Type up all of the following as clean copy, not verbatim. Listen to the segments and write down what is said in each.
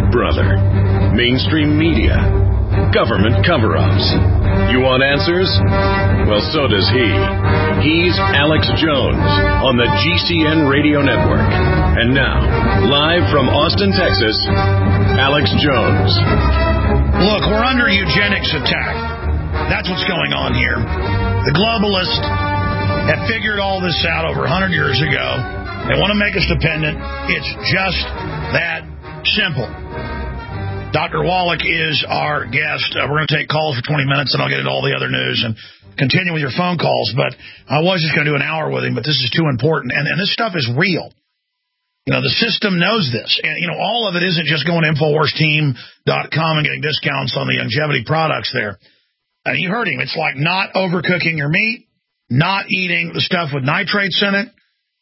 Big Brother, mainstream media, government cover-ups. You want answers? Well, so does he. He's Alex Jones on the GCN Radio Network. And now, live from Austin, Texas, Alex Jones. Look, we're under eugenics attack. That's what's going on here. The globalists have figured all this out over 100 years ago. They want to make us dependent. It's just that simple. Dr. Wallach is our guest. We're going to take calls for 20 minutes, and I'll get into all the other news and continue with your phone calls. But I was just going to do an hour with him, but this is too important. And this stuff is real. You know, the system knows this. And, you know, all of it isn't just going to InfoWarsTeam.com and getting discounts on the longevity products there. And you heard him. It's like not overcooking your meat, not eating the stuff with nitrates in it,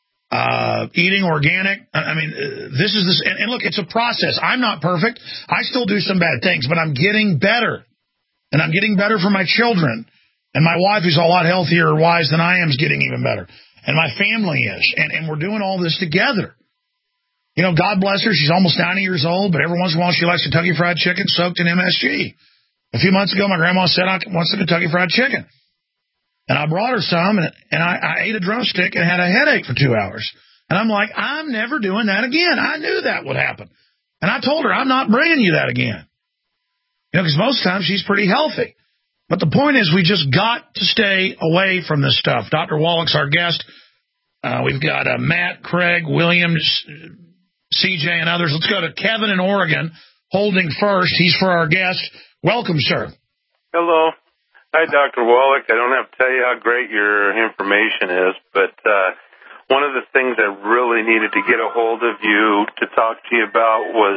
eating organic. I mean, this is this. And look, it's a process. I'm not perfect. I still do some bad things, but I'm getting better. And I'm getting better for my children. And my wife, who's a lot healthier or wise than I am, is getting even better. And my family is. And we're doing all this together. You know, God bless her. She's almost 90 years old, but every once in a while she likes Kentucky Fried Chicken soaked in MSG. A few months ago, my grandma said I want some Kentucky Fried Chicken. And I brought her some, and I ate a drumstick and had a headache for 2 hours. And I'm like, I'm never doing that again. I knew that would happen. And I told her, I'm not bringing you that again. You know, because most times she's pretty healthy. But the point is, we just got to stay away from this stuff. Dr. Wallach's our guest. We've got Matt, Craig, Williams, CJ, and others. Let's go to Kevin in Oregon, holding first. He's for our guest. Welcome, sir. Hello. Hi, Dr. Wallach. I don't have to tell you how great your information is, but one of the things I really needed to get a hold of you to talk to you about was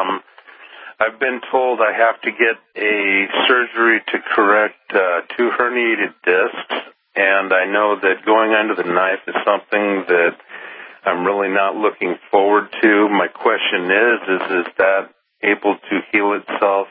I've been told I have to get a surgery to correct 2 herniated discs, and I know that going under the knife is something that I'm really not looking forward to. My question is that able to heal itself,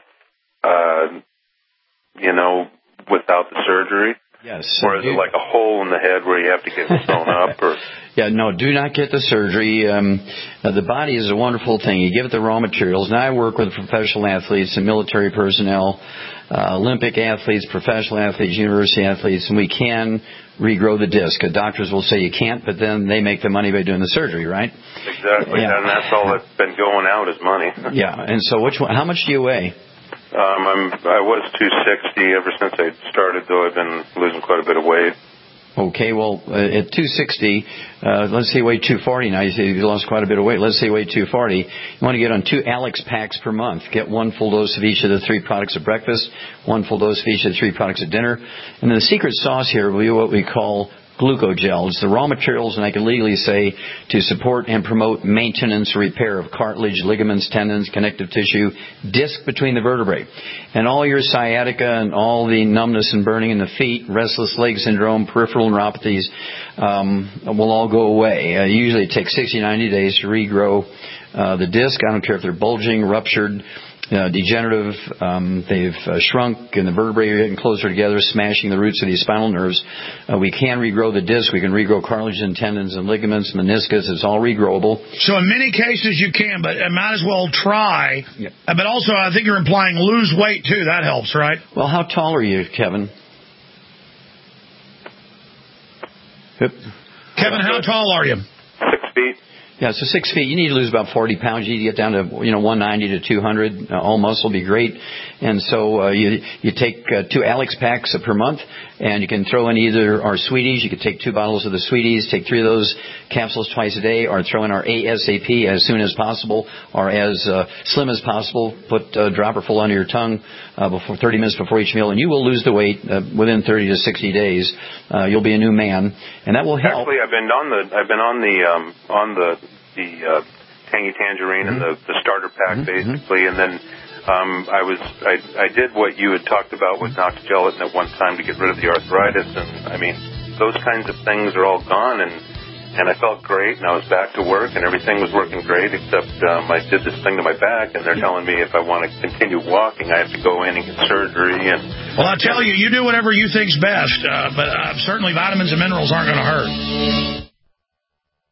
without the surgery? Yes. Or is it like a hole in the head where you have to get it sewn up? Or? Yeah, no, do not get the surgery. The body is a wonderful thing. You give it the raw materials. Now I work with professional athletes and military personnel, Olympic athletes, professional athletes, university athletes, and we can regrow the disc. Doctors will say you can't, but then they make the money by doing the surgery, right? Exactly, yeah. And that's all that's been going out is money. Yeah, and so how much do you weigh? I was 260 ever since I started, though I've been losing quite a bit of weight. Okay, well, at 260, let's say you weigh 240 now. You say you lost quite a bit of weight. Let's say you weigh 240. You want to get on 2 Alex packs per month. Get 1 full dose of each of the 3 products at breakfast, 1 full dose of each of the 3 products at dinner. And then the secret sauce here will be what we call glucogel. It's the raw materials, and I can legally say, to support and promote maintenance, repair of cartilage, ligaments, tendons, connective tissue, disc between the vertebrae. And all your sciatica and all the numbness and burning in the feet, restless leg syndrome, peripheral neuropathies will all go away. Usually it takes 60, 90 days to regrow the disc. I don't care if they're bulging, ruptured, degenerative, they've shrunk, and the vertebrae are getting closer together, smashing the roots of these spinal nerves. We can regrow the disc. We can regrow cartilage and tendons and ligaments, meniscus. It's all regrowable. So in many cases you can, but I might as well try. Yep. But also I think you're implying lose weight too. That helps, right? Well, how tall are you, Kevin? Kevin, how tall are you? 6 feet. Yeah, so 6 feet. You need to lose about 40 pounds. You need to get down to 190 to 200. All muscle will be great. And so you take 2 Alex packs per month, and you can throw in either our Sweeties. You could take 2 bottles of the Sweeties, take 3 of those capsules twice a day, or throw in our ASAP as soon as possible, or as slim as possible. Put a dropper full under your tongue before 30 minutes before each meal, and you will lose the weight within 30 to 60 days. You'll be a new man, and that will help. Actually, I've been on the Tangy Tangerine and the starter pack basically, and then I did what you had talked about with Noctigelatin at one time to get rid of the arthritis, and I mean those kinds of things are all gone, and I felt great, and I was back to work, and everything was working great, except I did this thing to my back, and they're telling me if I want to continue walking, I have to go in and get surgery. And well, I tell you, you do whatever you think's best, but certainly vitamins and minerals aren't going to hurt.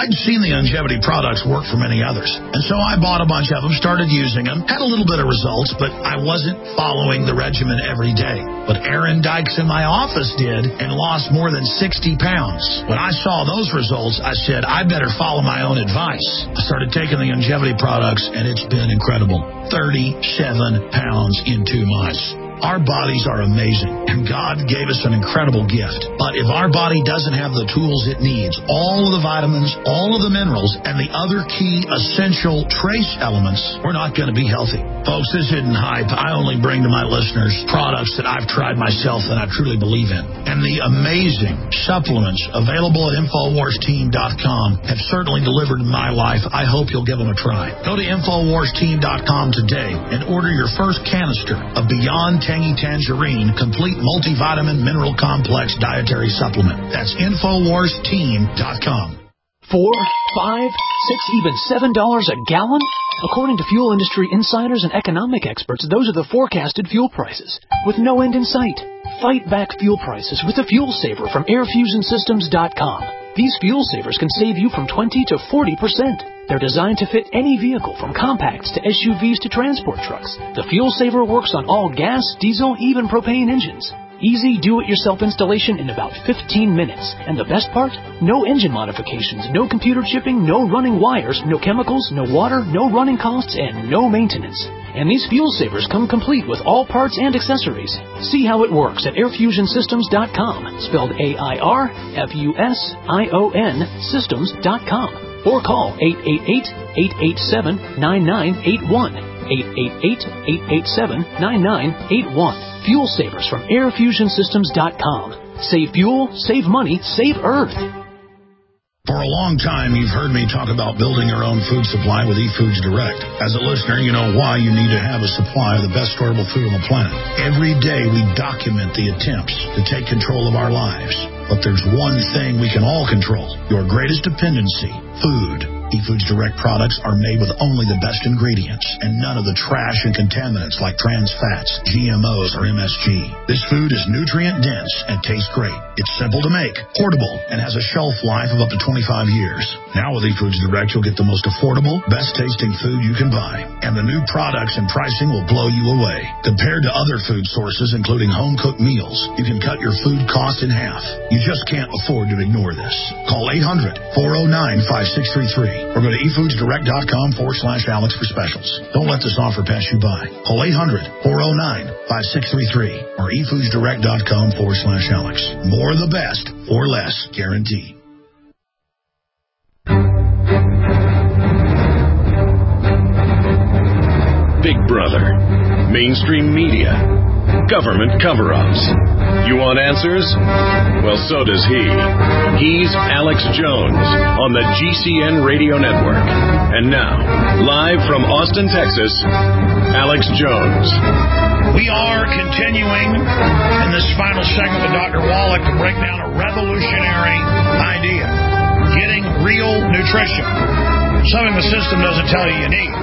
I'd seen the longevity products work for many others, and so I bought a bunch of them, started using them, had a little bit of results, but I wasn't following the regimen every day. But Aaron Dykes in my office did and lost more than 60 pounds. When I saw those results, I said, I better follow my own advice. I started taking the longevity products, and it's been incredible. 37 pounds in 2 months. Our bodies are amazing, and God gave us an incredible gift. But if our body doesn't have the tools it needs, all of the vitamins, all of the minerals, and the other key essential trace elements, we're not going to be healthy. Folks, this isn't hype. I only bring to my listeners products that I've tried myself and I truly believe in. And the amazing supplements available at InfoWarsTeam.com have certainly delivered in my life. I hope you'll give them a try. Go to InfoWarsTeam.com today and order your first canister of Beyond Tangy Tangerine Complete Multivitamin Mineral Complex Dietary Supplement. That's InfoWarsTeam.com. $4, $5, $6, even $7 a gallon? According to fuel industry insiders and economic experts, those are the forecasted fuel prices, with no end in sight. Fight back fuel prices with a fuel saver from AirFusionSystems.com. These fuel savers can save you from 20 to 40%. They're designed to fit any vehicle, from compacts to SUVs to transport trucks. The fuel saver works on all gas, diesel, even propane engines. Easy do-it-yourself installation in about 15 minutes. And the best part? No engine modifications, no computer chipping, no running wires, no chemicals, no water, no running costs, and no maintenance. And these fuel savers come complete with all parts and accessories. See how it works at AirFusionSystems.com, spelled AIRFUSION Systems.com. Or call 888-887-9981. 888-887-9981. Fuel savers from AirFusionSystems.com. Save fuel, save money, save Earth. For a long time, you've heard me talk about building your own food supply with eFoods Direct. As a listener, you know why you need to have a supply of the best storable food on the planet. Every day, we document the attempts to take control of our lives. But there's one thing we can all control: your greatest dependency, food. eFoods Direct products are made with only the best ingredients and none of the trash and contaminants like trans fats, GMOs, or MSG. This food is nutrient-dense and tastes great. It's simple to make, portable, and has a shelf life of up to 25 years. Now with eFoods Direct, you'll get the most affordable, best-tasting food you can buy. And the new products and pricing will blow you away. Compared to other food sources, including home-cooked meals, you can cut your food cost in half. You just can't afford to ignore this. Call 800-409-5633 or go to eFoodsDirect.com/Alex for specials. Don't let this offer pass you by. Call 800-409-5633 or eFoodsDirect.com/Alex. More of the best for less, guaranteed. Big Brother, mainstream media, government cover-ups. You want answers? Well, so does he. He's Alex Jones on the GCN Radio Network. And now, live from Austin, Texas, Alex Jones. We are continuing in this final segment with Dr. Wallach to break down a revolutionary idea: getting real nutrition. Something the system doesn't tell you need.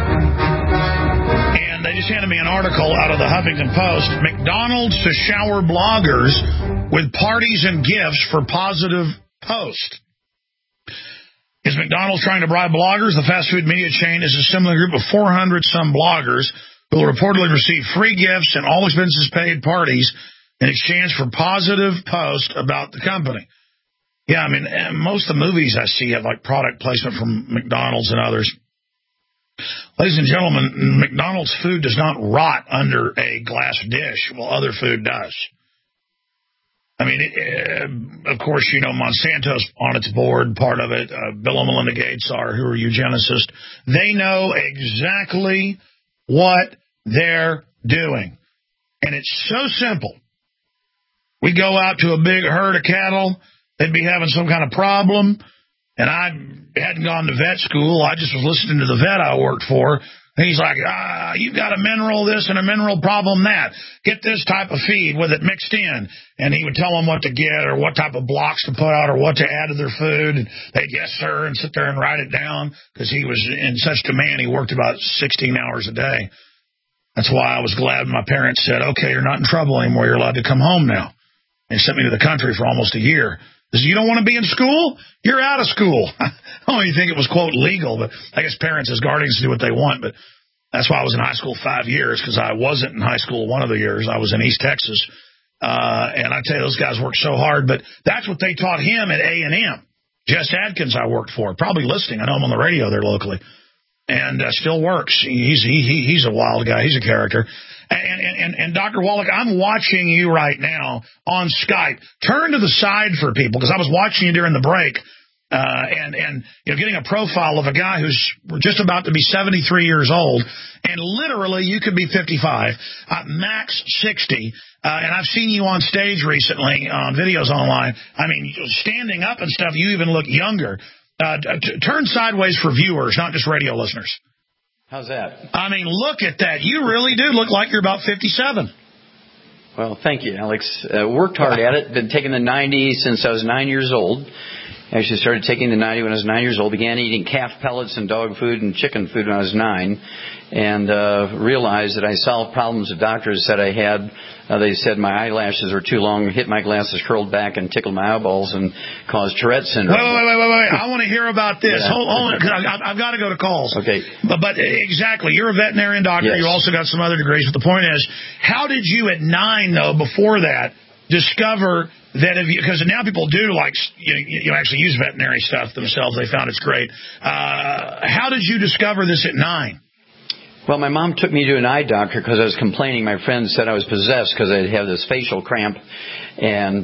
And they just handed me an article out of the Huffington Post. McDonald's to shower bloggers with parties and gifts for positive post. Is McDonald's trying to bribe bloggers? The fast food media chain is a similar group of 400-some bloggers who will reportedly receive free gifts and all expenses paid parties in exchange for positive posts about the company. Yeah, I mean, most of the movies I see have like product placement from McDonald's and others. Ladies and gentlemen, McDonald's food does not rot under a glass dish while other food does. I mean, of course, you know, Monsanto's on its board, part of it. Bill and Melinda Gates are, who are eugenicists. They know exactly what they're doing. And it's so simple. We go out to a big herd of cattle. They'd be having some kind of problem. And I hadn't gone to vet school. I just was listening to the vet I worked for. And he's like, you've got a mineral this and a mineral problem that. Get this type of feed with it mixed in. And he would tell them what to get or what type of blocks to put out or what to add to their food. And they'd, yes, sir, and sit there and write it down because he was in such demand. He worked about 16 hours a day. That's why I was glad my parents said, okay, you're not in trouble anymore. You're allowed to come home now. They sent me to the country for almost a year. You don't want to be in school? You're out of school. don't even think it was, quote, legal, but I guess parents as guardians do what they want. But that's why I was in high school 5 years, because I wasn't in high school one of the years. I was in East Texas. And I tell you, those guys worked so hard. But that's what they taught him at A&M. Jess Adkins I worked for, probably listening. I know him on the radio there locally. And still works. He's a wild guy. He's a character. And Dr. Wallach, I'm watching you right now on Skype. Turn to the side for people, because I was watching you during the break. And you know, getting a profile of a guy who's just about to be 73 years old, and literally you could be 55, max 60. And I've seen you on stage recently on videos online. I mean, standing up and stuff, you even look younger. Turn sideways for viewers, not just radio listeners. How's that? I mean, look at that. You really do look like you're about 57. Well, thank you, Alex. Worked hard at it. Been taking the 90 since I was 9 years old. Actually started taking the 90 when I was 9 years old. Began eating calf pellets and dog food and chicken food when I was 9. And realized that I solved problems that doctors said I had. They said my eyelashes were too long, hit my glasses, curled back, and tickled my eyeballs and caused Tourette syndrome. Wait. I want to hear about this. Yeah. Hold on, because I've got to go to calls. Okay. But exactly, you're a veterinarian doctor. Yes. You also got some other degrees. But the point is, how did you at 9, though, before that, discover that because now people do like you actually use veterinary stuff themselves. They found it's great. How did you discover this at 9? Well, my mom took me to an eye doctor because I was complaining. My friends said I was possessed because I'd have this facial cramp. And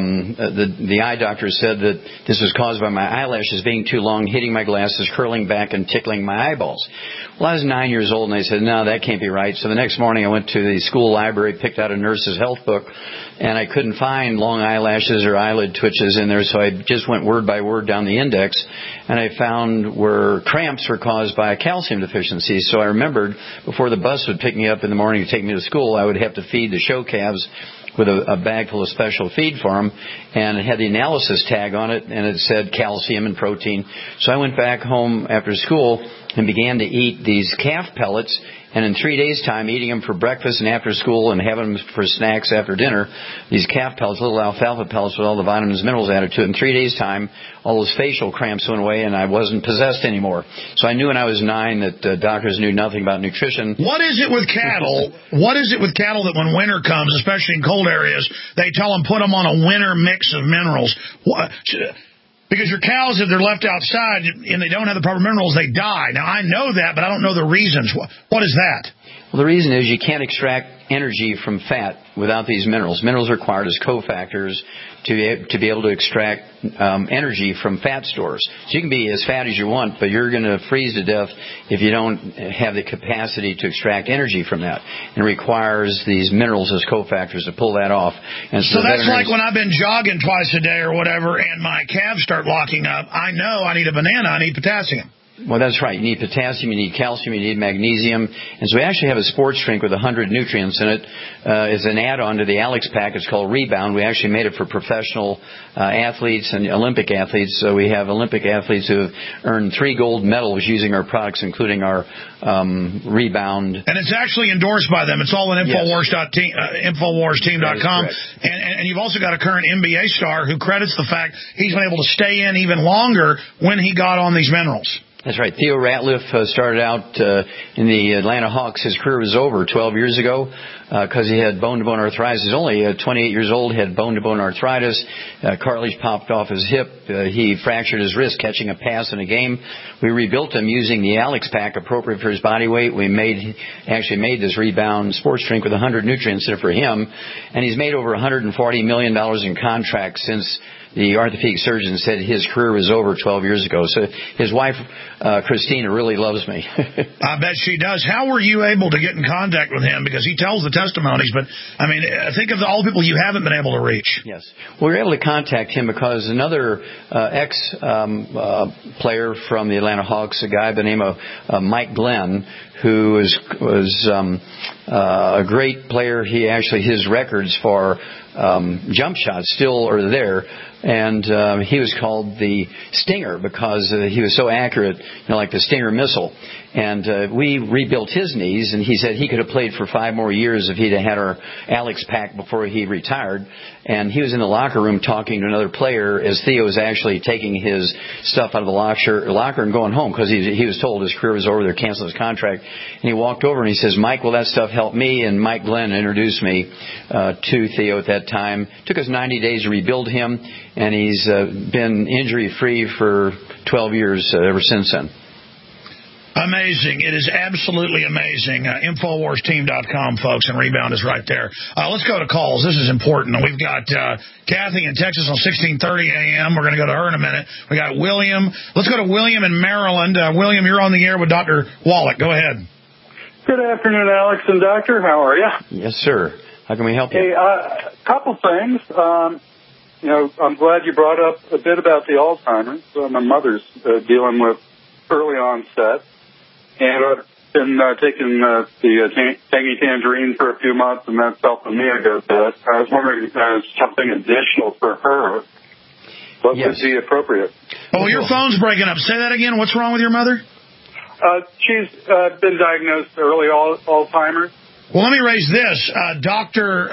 the eye doctor said that this was caused by my eyelashes being too long, hitting my glasses, curling back, and tickling my eyeballs. Well, I was 9 years old, and they said, no, that can't be right. So the next morning I went to the school library, picked out a nurse's health book, and I couldn't find long eyelashes or eyelid twitches in there, so I just went word by word down the index, and I found where cramps were caused by a calcium deficiency. So I remembered before the bus would pick me up in the morning to take me to school, I would have to feed the show calves with a bag full of special feed for them, and it had the analysis tag on it, and it said calcium and protein. So I went back home after school and began to eat these calf pellets, and in 3 days' time, eating them for breakfast and after school and having them for snacks after dinner, these calf pellets, little alfalfa pellets with all the vitamins and minerals added to it. In 3 days' time, all those facial cramps went away, and I wasn't possessed anymore. So I knew when I was 9 that doctors knew nothing about nutrition. What is it with cattle? What is it with cattle that when winter comes, especially in cold areas, they tell them put them on a winter mix of minerals? Because your cows, if they're left outside and they don't have the proper minerals, they die. Now, I know that, but I don't know the reasons. What is that? Well, the reason is you can't extract energy from fat without these minerals. Minerals are required as cofactors to be able to extract energy from fat stores. So you can be as fat as you want, but you're going to freeze to death if you don't have the capacity to extract energy from that. And it requires these minerals as cofactors to pull that off. And so that's like when I've been jogging twice a day or whatever, and my calves start locking up. I know I need a banana. I need potassium. Well, that's right. You need potassium, you need calcium, you need magnesium. And so we actually have a sports drink with 100 nutrients in it. It's an add-on to the Alex Pack. It's called Rebound. We actually made it for professional athletes and Olympic athletes. So we have Olympic athletes who have earned 3 gold medals using our products, including our Rebound. And it's actually endorsed by them. It's all on InfoWarsTeam.com. And you've also got a current NBA star who credits the fact he's been able to stay in even longer when he got on these minerals. That's right. Theo Ratliff started out in the Atlanta Hawks. His career was over 12 years ago because he had bone-to-bone arthritis. He's only 28 years old, had bone-to-bone arthritis. Cartilage popped off his hip. He fractured his wrist catching a pass in a game. We rebuilt him using the Alex Pack, appropriate for his body weight. We actually made this Rebound sports drink with 100 nutrients in it for him. And he's made over $140 million in contracts since the orthopedic surgeon said his career was over 12 years ago. So his wife, Christina, really loves me. I bet she does. How were you able to get in contact with him? Because he tells the testimonies, but, I mean, think of all the people you haven't been able to reach. Yes. Well, we were able to contact him because another ex-player from the Atlanta Hawks, a guy by the name of Mike Glenn, who was a great player. His records for jump shots still are there. And he was called the Stinger because he was so accurate, like the Stinger missile. And we rebuilt his knees, and he said he could have played for 5 more years if he'd had our Alex pack before he retired. And he was in the locker room talking to another player as Theo was actually taking his stuff out of the locker and going home because he was told his career was over. They're canceling his contract. And he walked over and he says, "Mike, well, that stuff helped me." And Mike Glenn introduced me to Theo at that time. It took us 90 days to rebuild him, and he's been injury-free for 12 years ever since then. Amazing. It is absolutely amazing. InfoWarsTeam.com, folks, and Rebound is right there. Let's go to calls. This is important. We've got Kathy in Texas on 1630 AM. We're going to go to her in a minute. We got William. Let's go to William in Maryland. William, you're on the air with Dr. Wallach. Go ahead. Good afternoon, Alex and Doctor. How are you? Yes, sir. How can we help you? Hey, couple things. I'm glad you brought up a bit about the Alzheimer's. My mother's dealing with early onset. And I've been taking the tangy tangerine for a few months, and that's helping me a good bit. I was wondering if there's something additional for her. What would be appropriate? Oh, your phone's breaking up. Say that again. What's wrong with your mother? She's been diagnosed early Alzheimer's. Well, let me raise this. Dr.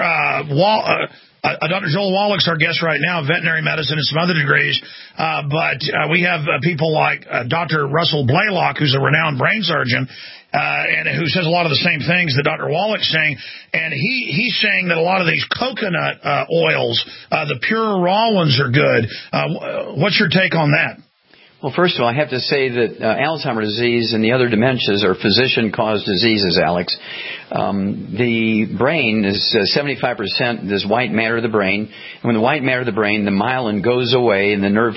Joel Wallach's our guest right now, veterinary medicine and some other degrees. But we have people like Dr. Russell Blaylock, who's a renowned brain surgeon, and who says a lot of the same things that Dr. Wallach's saying. And he's saying that a lot of these coconut oils, the pure raw ones, are good. What's your take on that? Well, first of all, I have to say that Alzheimer's disease and the other dementias are physician-caused diseases, Alex. The brain is 75% this white matter of the brain. And when the white matter of the brain, the myelin goes away and the nerve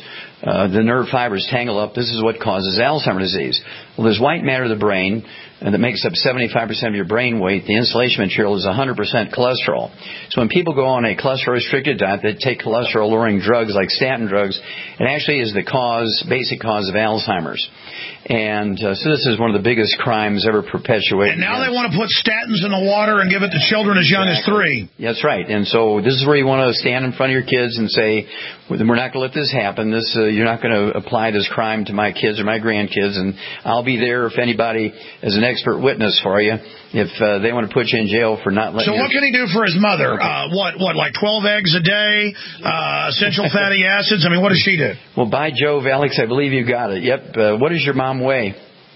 fibers tangle up, this is what causes Alzheimer's disease. Well, there's white matter of the brain that makes up 75% of your brain weight. The insulation material is 100% cholesterol. So when people go on a cholesterol-restricted diet, they take cholesterol-lowering drugs like statin drugs, it actually is the basic cause of Alzheimer's. And so this is one of the biggest crimes ever perpetuated. And now they want to put statins in the water and give it to children as young as 3. That's right. And so this is where you want to stand in front of your kids and say, we're not going to let this happen. You're not going to apply this crime to my kids or my grandkids. And I'll be there if anybody is an expert witness for you if they want to put you in jail for not letting So what can he do for his mother? Like 12 eggs a day, essential fatty acids? I mean, what does she do? Well, by Jove, Alex, I believe you got it. Yep. What does your mom weigh?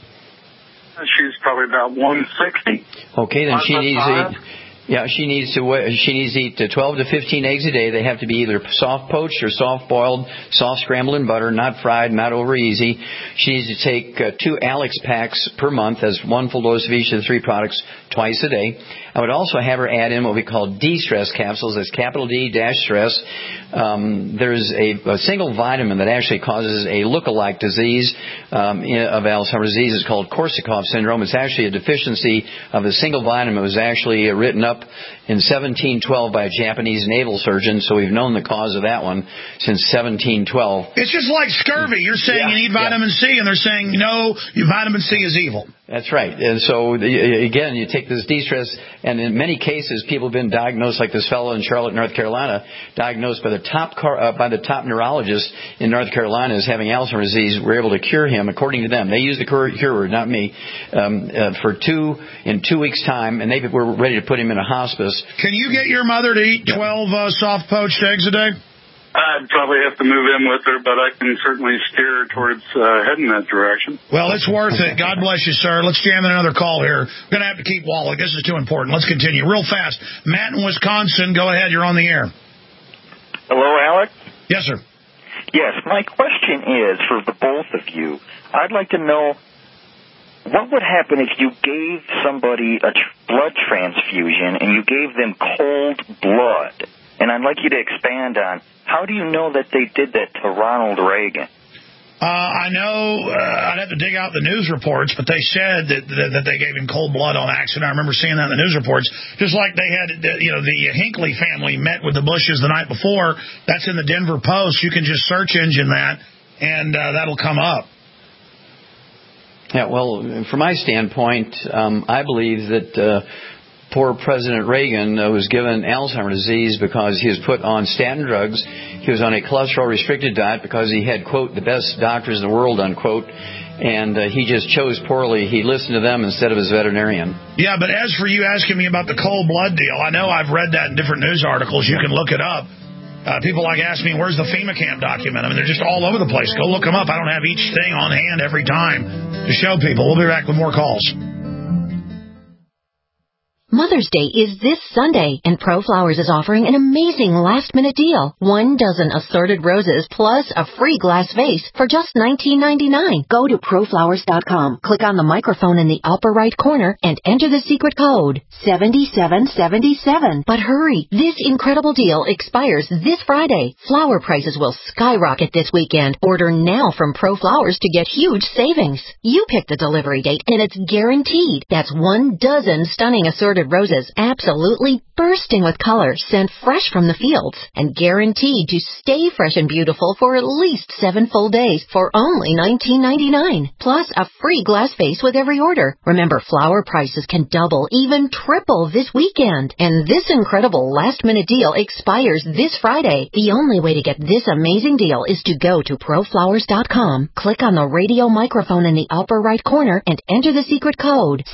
She's probably about 160. Okay, then she needs to eat 12 to 15 eggs a day. They have to be either soft poached or soft boiled, soft scrambled in butter, not fried, not over easy. She needs to take 2 Alex packs per month. That's 1 full dose of each of the 3 products twice a day. I would also have her add in what we call D-stress capsules. That's capital D-stress. There's a single vitamin that actually causes a look-alike disease of Alzheimer's disease. It's called Korsakoff syndrome. It's actually a deficiency of a single vitamin. It was actually written up in 1712 by a Japanese naval surgeon, so we've known the cause of that one since 1712. It's just like scurvy. You're saying you need vitamin C, and they're saying, no, vitamin C is evil. That's right. And so, again, you take this de-stress, and in many cases, people have been diagnosed, like this fellow in Charlotte, North Carolina, diagnosed by the top neurologist in North Carolina as having Alzheimer's disease. We're able to cure him, according to them. They use the cure word, not me, in 2 weeks' time, and they were ready to put him in a hospice. Can you get your mother to eat 12 soft poached eggs a day? I'd probably have to move in with her, but I can certainly steer her towards heading that direction. Well, it's worth it. God bless you, sir. Let's jam in another call here. We're going to have to keep Wallach. This is too important. Let's continue real fast. Matt in Wisconsin, go ahead. You're on the air. Hello, Alex? Yes, sir. Yes, my question is for the both of you. I'd like to know what would happen if you gave somebody a blood transfusion and you gave them cold blood? And I'd like you to expand on how do you know that they did that to Ronald Reagan? I know I'd have to dig out the news reports, but they said that they gave him cold blood on accident. I remember seeing that in the news reports. Just like they had, the Hinckley family met with the Bushes the night before. That's in the Denver Post. You can just search engine that, and that'll come up. Yeah, well, from my standpoint, I believe that poor President Reagan was given Alzheimer's disease because he was put on statin drugs. He was on a cholesterol-restricted diet because he had, quote, the best doctors in the world, unquote. And he just chose poorly. He listened to them instead of his veterinarian. Yeah, but as for you asking me about the cold blood deal, I know I've read that in different news articles. You can look it up. People ask me, where's the FEMA camp document? I mean, they're just all over the place. Go look them up. I don't have each thing on hand every time to show people. We'll be back with more calls. Mother's Day is this Sunday, and ProFlowers is offering an amazing last-minute deal. 1 dozen assorted roses plus a free glass vase for just $19.99. Go to ProFlowers.com, click on the microphone in the upper right corner, and enter the secret code, 7777. But hurry, this incredible deal expires this Friday. Flower prices will skyrocket this weekend. Order now from ProFlowers to get huge savings. You pick the delivery date, and it's guaranteed. That's 1 dozen stunning assorted roses, absolutely bursting with color, sent fresh from the fields, and guaranteed to stay fresh and beautiful for at least 7 full days for only $19.99. Plus a free glass vase with every order. Remember, flower prices can double, even triple this weekend. And this incredible last-minute deal expires this Friday. The only way to get this amazing deal is to go to ProFlowers.com, click on the radio microphone in the upper right corner, and enter the secret code,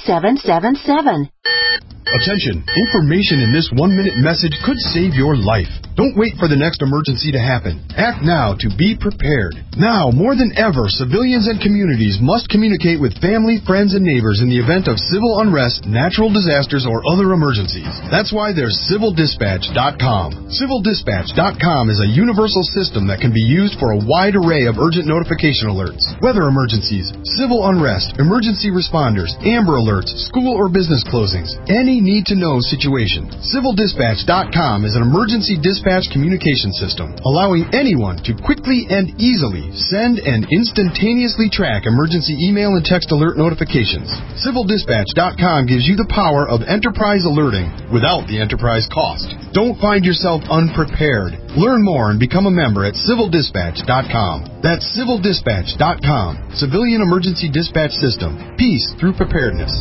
7777. Attention! Information in this 1-minute message could save your life. Don't wait for the next emergency to happen. Act now to be prepared. Now, more than ever, civilians and communities must communicate with family, friends, and neighbors in the event of civil unrest, natural disasters, or other emergencies. That's why there's CivilDispatch.com. CivilDispatch.com is a universal system that can be used for a wide array of urgent notification alerts. Weather emergencies, civil unrest, emergency responders, Amber Alerts, school or business closings, any need-to-know situation. CivilDispatch.com is an emergency dispatch communication system, allowing anyone to quickly and easily send and instantaneously track emergency email and text alert notifications. CivilDispatch.com gives you the power of enterprise alerting without the enterprise cost. Don't find yourself unprepared. Learn more and become a member at CivilDispatch.com. That's CivilDispatch.com. Civilian Emergency Dispatch System. Peace through preparedness.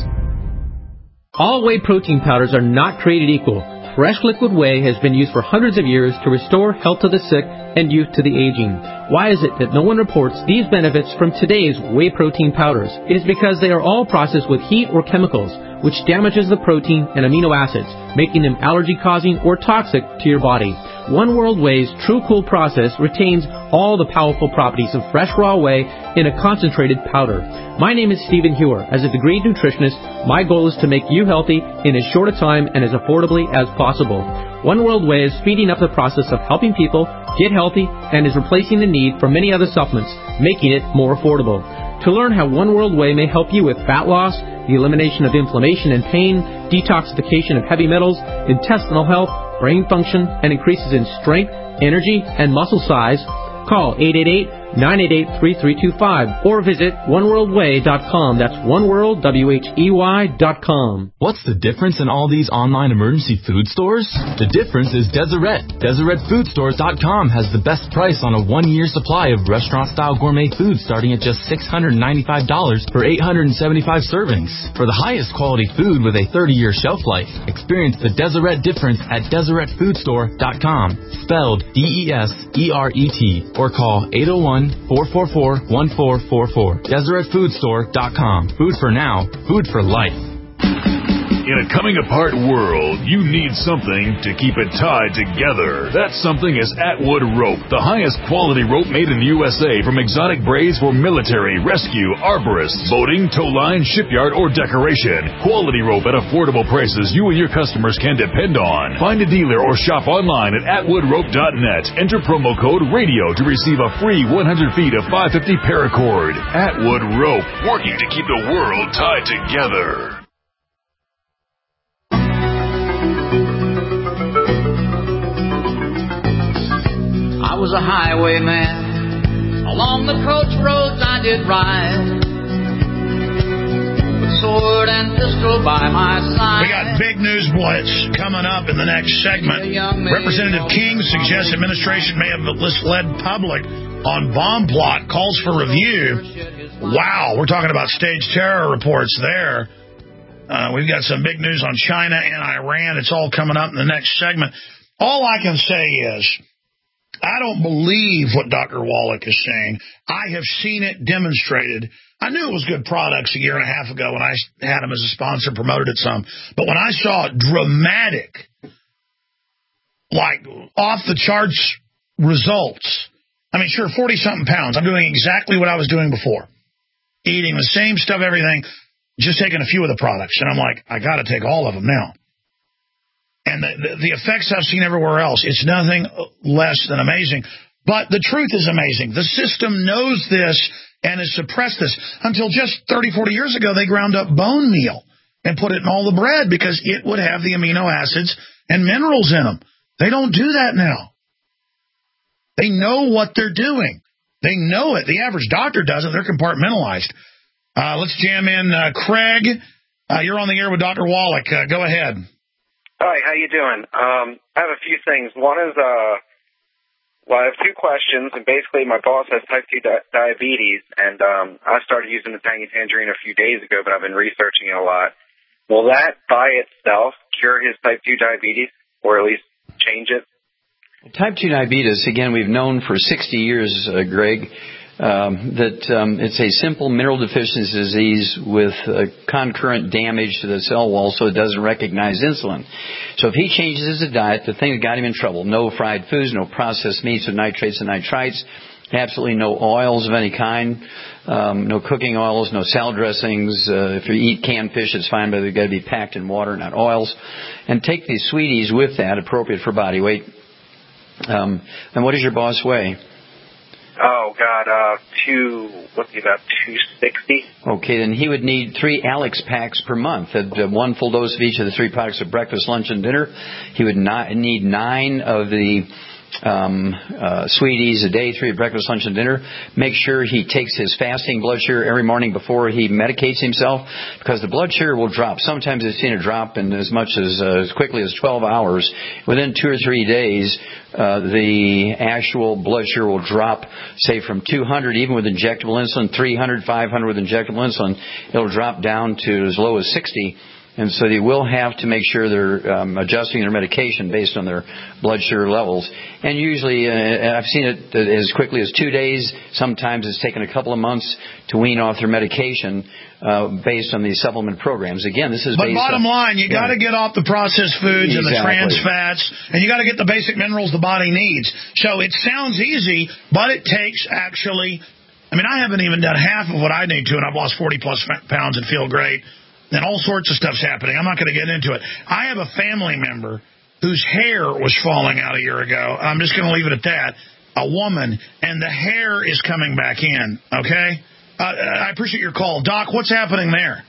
All whey protein powders are not created equal. Fresh liquid whey has been used for hundreds of years to restore health to the sick and youth to the aging. Why is it that no one reports these benefits from today's whey protein powders? It is because they are all processed with heat or chemicals, which damages the protein and amino acids, making them allergy-causing or toxic to your body. One World Whey's True Cool process retains all the powerful properties of fresh raw whey in a concentrated powder. My name is Stephen Hewer. As a degreed nutritionist, my goal is to make you healthy in as short a time and as affordably as possible. One World Whey is speeding up the process of helping people get healthy and is replacing the need for many other supplements, making it more affordable. To learn how One World Whey may help you with fat loss, the elimination of inflammation and pain, detoxification of heavy metals, intestinal health, brain function, and increases in strength, energy, and muscle size, call 888-988-3325 or visit oneworldwhey.com. That's oneworldwhey.com. What's the difference in all these online emergency food stores? The difference is Deseret. DeseretFoodStores.com has the best price on a 1-year supply of restaurant-style gourmet food starting at just $695 for 875 servings. For the highest quality food with a 30-year shelf life, experience the Deseret difference at DeseretFoodStore.com, spelled DESERET, or call 801-444-1444. DeseretFoodStore.com. Food for now, food for life. In a coming-apart world, you need something to keep it tied together. That something is Atwood Rope, the highest quality rope made in the USA, from exotic braids for military, rescue, arborists, boating, tow line, shipyard, or decoration. Quality rope at affordable prices you and your customers can depend on. Find a dealer or shop online at atwoodrope.net. Enter promo code RADIO to receive a free 100 feet of 550 paracord. Atwood Rope, working to keep the world tied together. I was a highwayman. Along the coach roads I did ride, with sword and pistol by my side. We got big news blitz coming up in the next segment. Representative King suggests administration may have misled public on bomb plot, calls for review. Wow, we're talking about staged terror reports there. We've got some big news on China and Iran. It's all coming up in the next segment. All I can say is I don't believe what Dr. Wallach is saying. I have seen it demonstrated. I knew it was good products a year and a half ago when I had them as a sponsor, promoted it some. But when I saw dramatic, like off-the-charts results, I mean, sure, 40-something pounds. I'm doing exactly what I was doing before. Eating the same stuff, everything, just taking a few of the products. And I'm like, I got to take all of them now. And the effects I've seen everywhere else, it's nothing less than amazing. But the truth is amazing. The system knows this and has suppressed this. Until just 30, 40 years ago, they ground up bone meal and put it in all the bread because it would have the amino acids and minerals in them. They don't do that now. They know what they're doing. They know it. The average doctor doesn't. They're compartmentalized. Let's jam in Craig. You're on the air with Dr. Wallach. Go ahead. Hi, how you doing? I have a few things. One is, I have two questions, and basically my boss has type 2 diabetes, and I started using the Tangy Tangerine a few days ago, but I've been researching it a lot. Will that by itself cure his type 2 diabetes, or at least change it? Type 2 diabetes, again, we've known for 60 years, Greg, that it's a simple mineral deficiency disease with concurrent damage to the cell wall so it doesn't recognize insulin. So if he changes his diet, the thing that got him in trouble, no fried foods, no processed meats with nitrates and nitrites, absolutely no oils of any kind, no cooking oils, no salad dressings. If you eat canned fish, it's fine, but they've got to be packed in water, not oils. And take these sweeties with that, appropriate for body weight. And what does your boss weigh? Oh, God, about 260. Okay, then he would need 3 Alex packs per month, one full dose of each of the 3 products of breakfast, lunch, and dinner. He would need 9 of the sweeties a day, 3 at breakfast, lunch, and dinner. Make sure he takes his fasting blood sugar every morning before he medicates himself, because the blood sugar will drop. Sometimes I've seen it drop in as much as quickly as 12 hours. Within 2 or 3 days, the actual blood sugar will drop, say, from 200, even with injectable insulin, 300, 500 with injectable insulin. It'll drop down to as low as 60. And so they will have to make sure they're adjusting their medication based on their blood sugar levels. And usually, I've seen it as quickly as 2 days. Sometimes it's taken a couple of months to wean off their medication based on these supplement programs. Again, this is But bottom line, you got to get off the processed foods and the trans fats, and you got to get the basic minerals the body needs. So it sounds easy, but it takes actually, I mean, I haven't even done half of what I need to, and I've lost 40-plus pounds and feel great. And all sorts of stuff's happening. I'm not going to get into it. I have a family member whose hair was falling out a year ago. I'm just going to leave it at that. A woman, and the hair is coming back in, okay? I appreciate your call. Doc, what's happening there?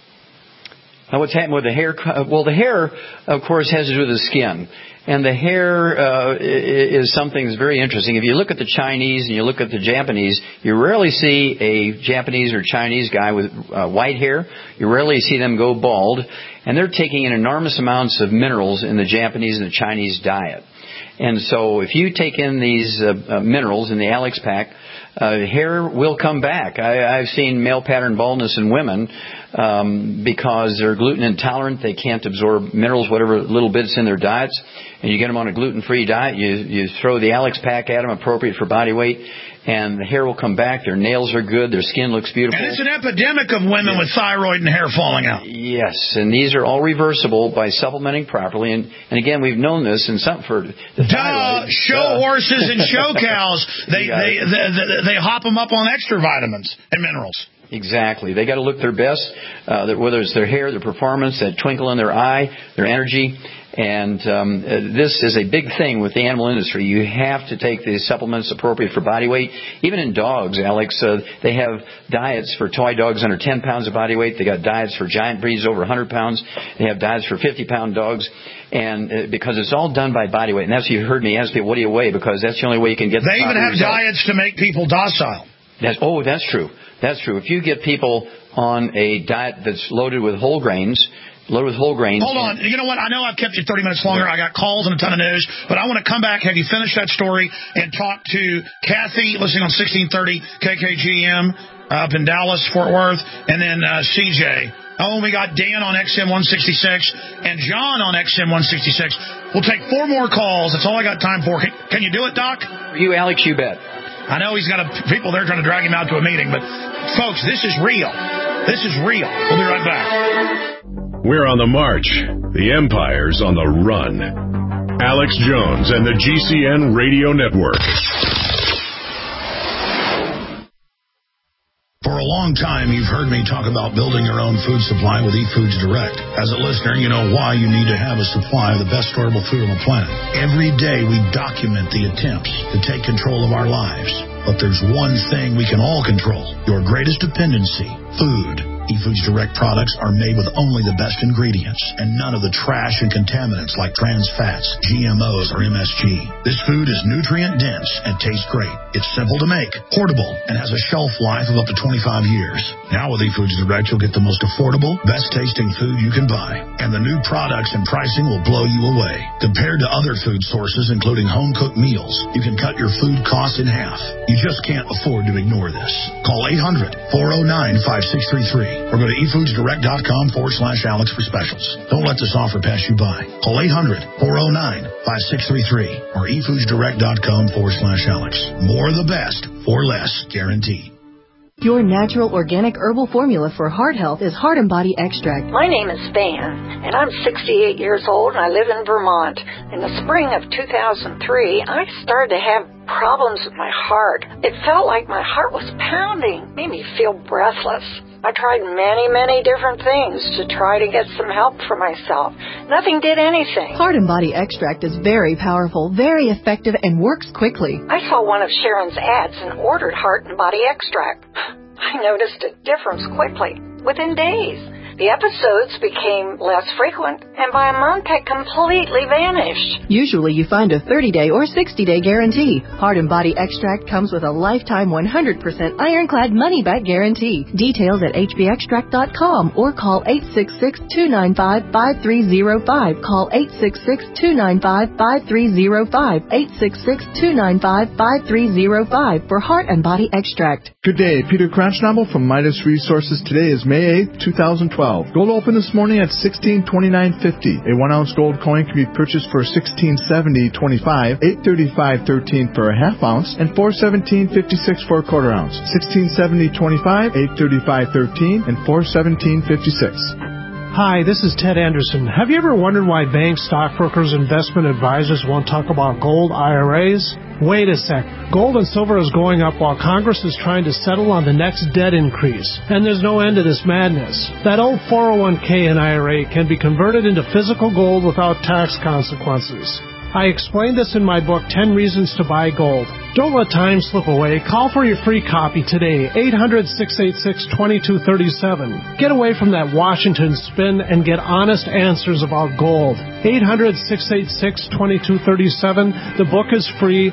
What's happening with the hair? Well, the hair, of course, has to do with the skin. And the hair is something that's very interesting. If you look at the Chinese and you look at the Japanese, you rarely see a Japanese or Chinese guy with white hair. You rarely see them go bald. And they're taking in enormous amounts of minerals in the Japanese and the Chinese diet. And so if you take in these minerals in the Alex Pack, hair will come back. I've seen male pattern baldness in women because they're gluten intolerant. They can't absorb minerals, whatever little bits in their diets. And you get them on a gluten-free diet. You throw the Alex Pack at them, appropriate for body weight, and the hair will come back. Their nails are good. Their skin looks beautiful. And it's an epidemic of women with thyroid and hair falling out. Yes, and these are all reversible by supplementing properly. And again, we've known this in some for the thyroid. Show horses and show cows. They hop them up on extra vitamins and minerals. Exactly. They got to look their best, whether it's their hair, their performance, that twinkle in their eye, their energy. And this is a big thing with the animal industry. You have to take these supplements appropriate for body weight. Even in dogs, Alex, they have diets for toy dogs under 10 pounds of body weight. They got diets for giant breeds over 100 pounds. They have diets for 50-pound dogs. And because it's all done by body weight. And that's, you heard me ask people, what do you weigh? Because that's the only way you can get the They even have result. diets to make people docile. That's true. That's true. If you get people on a diet that's loaded with whole grains. Hold on. You know what? I know I've kept you 30 minutes longer. I got calls and a ton of news. But I want to come back, have you finish that story, and talk to Kathy, listening on 1630 KKGM up in Dallas, Fort Worth, and then CJ Oh, we got Dan on XM166 and John on XM166. We'll take 4 more calls. That's all I got time for. Can you do it, Doc? For you, Alex, you bet. I know he's got people there trying to drag him out to a meeting, but, folks, this is real. This is real. We'll be right back. We're on the march. The empire's on the run. Alex Jones and the GCN Radio Network. For a long time, you've heard me talk about building your own food supply with eFoods Direct. As a listener, you know why you need to have a supply of the best storable food on the planet. Every day, we document the attempts to take control of our lives. But there's one thing we can all control, your greatest dependency, food. eFoods Direct products are made with only the best ingredients and none of the trash and contaminants like trans fats, GMOs, or MSG. This food is nutrient-dense and tastes great. It's simple to make, portable, and has a shelf life of up to 25 years. Now with eFoods Direct, you'll get the most affordable, best-tasting food you can buy. And the new products and pricing will blow you away. Compared to other food sources, including home-cooked meals, you can cut your food costs in half. You just can't afford to ignore this. Call 800-409-5633 or go to efoodsdirect.com/Alex for specials. Don't let this offer pass you by. Call 800-409-5633 or efoodsdirect.com/Alex. More of the best for less, guaranteed. Your natural organic herbal formula for heart health is Heart and Body Extract. My name is Van, and I'm 68 years old, and I live in Vermont. In the spring of 2003, I started to have problems with my heart. It felt like my heart was pounding, made me feel breathless. I tried many different things to try to get some help for myself. Nothing did anything. Heart and Body Extract is very powerful, very effective, and works quickly. I saw one of Sharon's ads and ordered Heart and Body Extract. I noticed a difference quickly, within days. The episodes became less frequent, and by a month had completely vanished. Usually you find a 30-day or 60-day guarantee. Heart and Body Extract comes with a lifetime 100% ironclad money-back guarantee. Details at hbextract.com or call 866-295-5305. Call 866-295-5305. 866-295-5305 for Heart and Body Extract. Good day. Peter Cransnobel from Midas Resources. Today is May 8th, 2012. Gold opened this morning at $16.2950. A 1-ounce gold coin can be purchased for $16.70.25, $8.35.13 for a half ounce, and $4.17.56 for a quarter ounce. $16.70.25, $8.35.13, and $4.17.56. Hi, this is Ted Anderson. Have you ever wondered why banks, stockbrokers, investment advisors won't talk about gold IRAs? Wait a sec. Gold and silver is going up while Congress is trying to settle on the next debt increase. And there's no end to this madness. That old 401k and IRA can be converted into physical gold without tax consequences. I explained this in my book, 10 Reasons to Buy Gold. Don't let time slip away. Call for your free copy today, 800-686-2237. Get away from that Washington spin and get honest answers about gold. 800-686-2237. The book is free,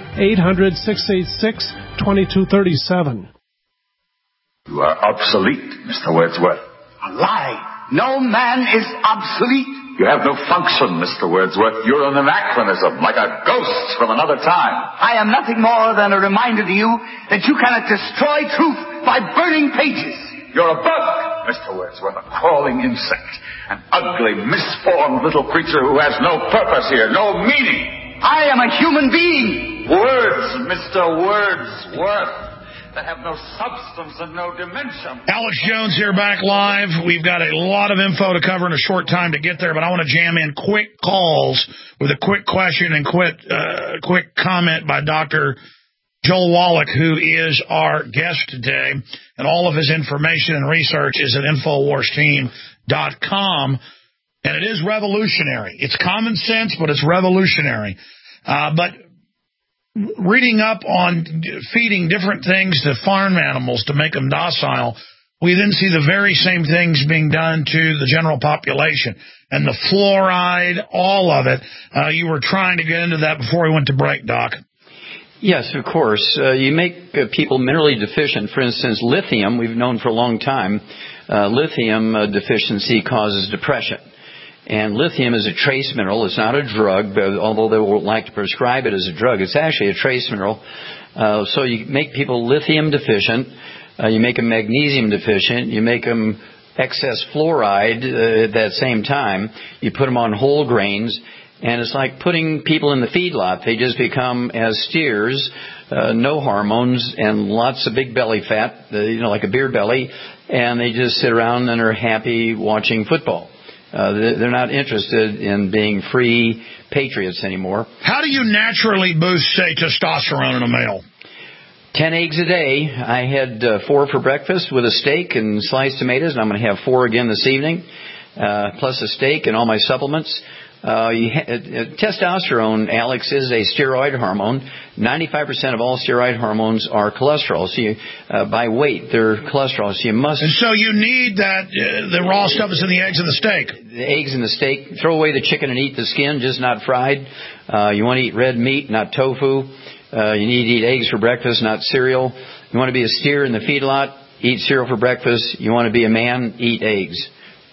800-686-2237. You are obsolete, Mr. Wordsworth. A lie. No man is obsolete. You have no function, Mr. Wordsworth. You're an anachronism, like a ghost from another time. I am nothing more than a reminder to you that you cannot destroy truth by burning pages. You're a bug, Mr. Wordsworth, a crawling insect, an ugly, misformed little creature who has no purpose here, no meaning. I am a human being. Words, Mr. Wordsworth, that have no substance and no dimension. Alex Jones here, back live. We've got a lot of info to cover in a short time to get there, but I want to jam in quick calls with a quick question and quick comment by Dr. Joel Wallach, who is our guest today, and all of his information and research is at InfoWarsTeam.com, and it is revolutionary. It's common sense, but it's revolutionary. But reading up on feeding different things to farm animals to make them docile, we then see the very same things being done to the general population. And the fluoride, all of it. You were trying to get into that before we went to break, Doc. Yes, of course. You make people minerally deficient. For instance, lithium, we've known for a long time, lithium deficiency causes depression. And lithium is a trace mineral. It's not a drug, but although they would like to prescribe it as a drug, it's actually a trace mineral. So you make people lithium deficient. You make them magnesium deficient. You make them excess fluoride at that same time. You put them on whole grains, and it's like putting people in the feedlot. They just become as steers, no hormones, and lots of big belly fat, like a beer belly, and they just sit around and are happy watching football. They're not interested in being free patriots anymore. How do you naturally boost, say, testosterone in a male? 10 eggs a day. I had 4 for breakfast with a steak and sliced tomatoes, and I'm going to have 4 again this evening, plus a steak and all my supplements. Testosterone, Alex, is a steroid hormone. 95% of all steroid hormones are cholesterol. So by weight, they're cholesterol. So you must. And so you need that the raw stuff is in the eggs and the steak. The eggs and the steak. Throw away the chicken and eat the skin, just not fried. You want to eat red meat, not tofu. You need to eat eggs for breakfast, not cereal. You want to be a steer in the feedlot, eat cereal for breakfast. You want to be a man, eat eggs.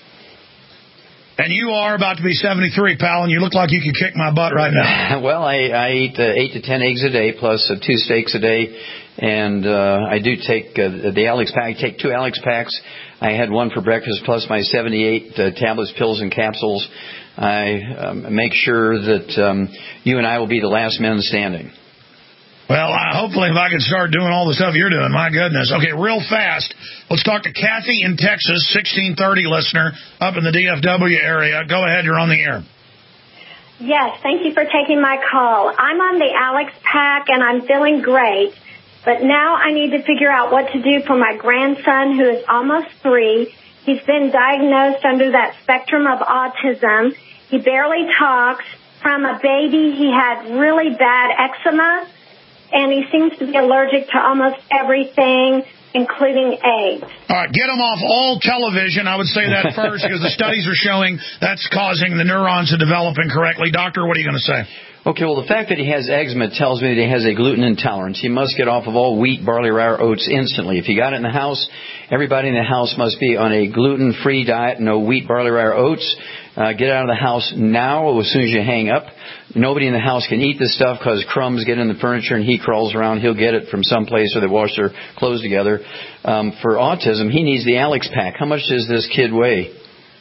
And you are about to be 73, pal, and you look like you could kick my butt right now. Well, I eat 8 to 10 eggs a day, plus 2 steaks a day. And I do take the Alex Pack. I take 2 Alex Packs. I had 1 for breakfast, plus my 78 tablets, pills, and capsules. I make sure that you and I will be the last men standing. Well, hopefully if I can start doing all the stuff you're doing, my goodness. Okay, real fast, let's talk to Kathy in Texas, 1630 listener up in the DFW area. Go ahead, you're on the air. Yes, thank you for taking my call. I'm on the Alex Pack, and I'm feeling great, but now I need to figure out what to do for my grandson, who is almost 3. He's been diagnosed under that spectrum of autism. He barely talks. From a baby, he had really bad eczema, and he seems to be allergic to almost everything, including eggs. All right, get him off all television. I would say that first, because the studies are showing that's causing the neurons to develop incorrectly. Doctor, what are you going to say? Okay, well, the fact that he has eczema tells me that he has a gluten intolerance. He must get off of all wheat, barley, rye, oats instantly. If you got it in the house, everybody in the house must be on a gluten-free diet, no wheat, barley, rye, oats. Get out of the house now as soon as you hang up. Nobody in the house can eat this stuff because crumbs get in the furniture and he crawls around. He'll get it from someplace where they wash their clothes together. For autism, he needs the Alex Pack. How much does this kid weigh?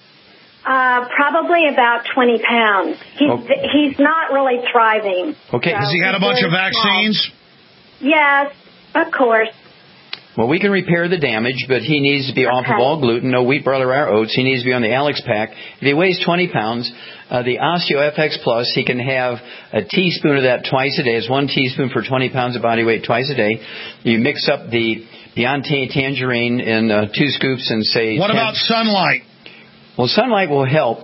Probably about 20 pounds. He's not really thriving. Okay. Has he had a bunch of vaccines? Yes, of course. Well, we can repair the damage, but he needs to be off of all gluten, no wheat, barley, rye, oats. He needs to be on the Alex Pack. If he weighs 20 pounds, the OsteoFX Plus, he can have a teaspoon of that twice a day. It's 1 teaspoon for 20 pounds of body weight twice a day. You mix up the Beyond Tangerine in 2 scoops and say... What about sunlight? Well, sunlight will help,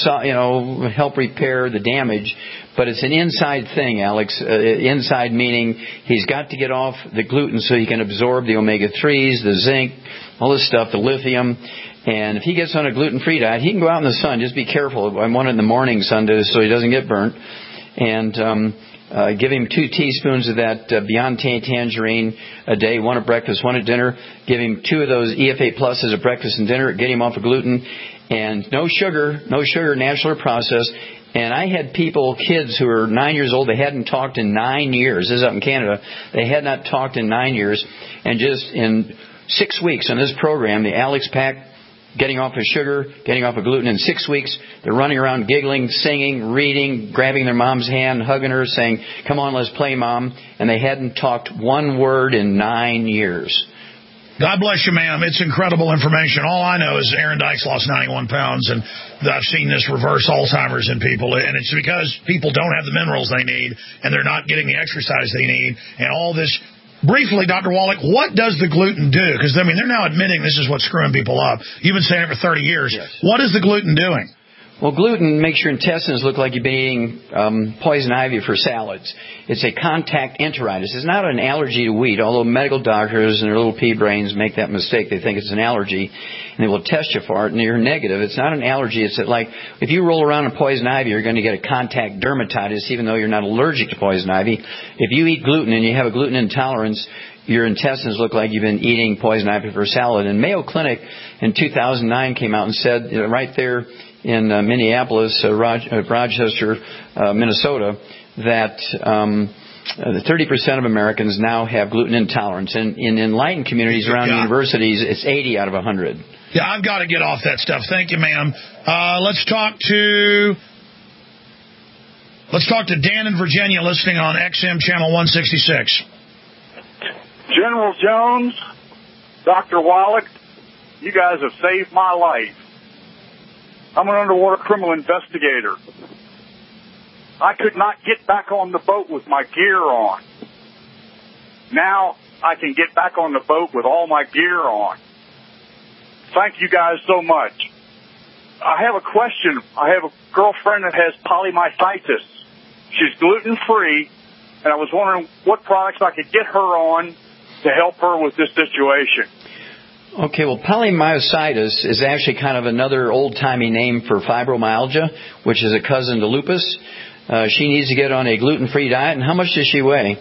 help repair the damage, but it's an inside thing, Alex. Inside meaning he's got to get off the gluten so he can absorb the omega-3s, the zinc, all this stuff, the lithium. And if he gets on a gluten-free diet, he can go out in the sun. Just be careful. I want it in the morning sun so he doesn't get burnt. And give him 2 teaspoons of that Beyond Tangerine a day, 1 at breakfast, 1 at dinner. Give him 2 of those EFA Pluses at breakfast and dinner. Get him off of gluten. And no sugar, natural or processed. And I had kids who were 9 years old, they hadn't talked in 9 years. This is up in Canada. They had not talked in 9 years. And just in 6 weeks on this program, the Alex Pack, getting off of sugar, getting off of gluten, in 6 weeks, they're running around giggling, singing, reading, grabbing their mom's hand, hugging her, saying, "Come on, let's play, Mom." And they hadn't talked 1 word in 9 years. God bless you, ma'am. It's incredible information. All I know is Aaron Dykes lost 91 pounds, and I've seen this reverse Alzheimer's in people, and it's because people don't have the minerals they need, and they're not getting the exercise they need, and all this. Briefly, Dr. Wallach, what does the gluten do? Because, they're now admitting this is what's screwing people up. You've been saying it for 30 years. Yes. What is the gluten doing? Well, gluten makes your intestines look like you've been eating poison ivy for salads. It's a contact enteritis. It's not an allergy to wheat, although medical doctors and their little pea brains make that mistake. They think it's an allergy, and they will test you for it, and you're negative. It's not an allergy. It's like if you roll around in poison ivy, you're going to get a contact dermatitis, even though you're not allergic to poison ivy. If you eat gluten and you have a gluten intolerance, your intestines look like you've been eating poison ivy for a salad. And Mayo Clinic in 2009 came out and said, right there in Minneapolis, Rochester, Minnesota, that the 30% of Americans now have gluten intolerance. And in enlightened communities around universities, it's 80 out of 100. Yeah, I've got to get off that stuff. Thank you, ma'am. Let's talk to Dan in Virginia, listening on XM Channel 166. General Jones, Dr. Wallach, you guys have saved my life. I'm an underwater criminal investigator. I could not get back on the boat with my gear on. Now I can get back on the boat with all my gear on. Thank you guys so much. I have a question. I have a girlfriend that has polymyositis. She's gluten-free, and I was wondering what products I could get her on to help her with this situation. Okay, well, polymyositis is actually kind of another old-timey name for fibromyalgia, which is a cousin to lupus. She needs to get on a gluten-free diet. And how much does she weigh?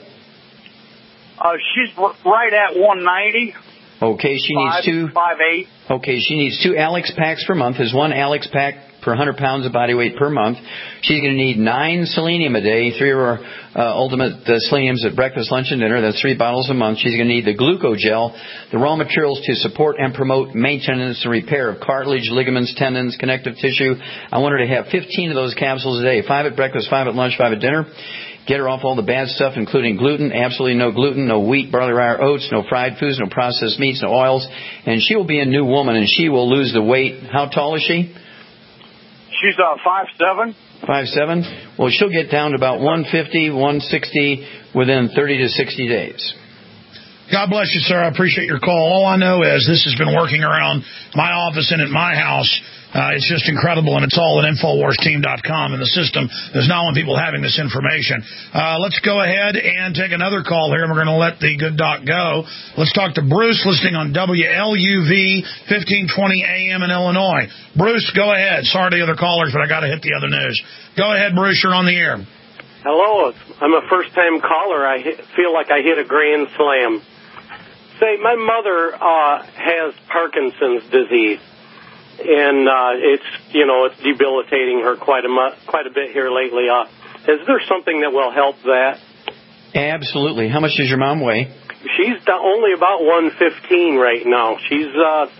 She's right at 190. Okay, she needs 5'8". Okay, she needs 2 Alex packs per month. There's 1 Alex pack per 100 pounds of body weight per month. She's going to need 9 selenium a day, 3 of our ultimate seleniums at breakfast, lunch, and dinner. That's 3 bottles a month. She's going to need the glucogel, the raw materials to support and promote maintenance and repair of cartilage, ligaments, tendons, connective tissue. I want her to have 15 of those capsules a day, 5 at breakfast, 5 at lunch, 5 at dinner. Get her off all the bad stuff, including gluten, absolutely no gluten, no wheat, barley, rye, or oats, no fried foods, no processed meats, no oils. And she will be a new woman, and she will lose the weight. How tall is she? She's 5'7". 5'7"? Well, she'll get down to about 150, 160 within 30 to 60 days. God bless you, sir. I appreciate your call. All I know is this has been working around my office and at my house. It's just incredible, and it's all at InfoWarsTeam.com, and the system does not want people having this information. Let's go ahead and take another call here, and we're going to let the good doc go. Let's talk to Bruce, listening on WLUV 1520 AM in Illinois. Bruce, go ahead. Sorry to the other callers, but I got to hit the other news. Go ahead, Bruce. You're on the air. Hello. I'm a first-time caller. I feel like I hit a grand slam. Say, my mother has Parkinson's disease, and it's debilitating her quite a bit here lately. Is there something that will help that? Absolutely. How much does your mom weigh? She's only about 115 right now. She's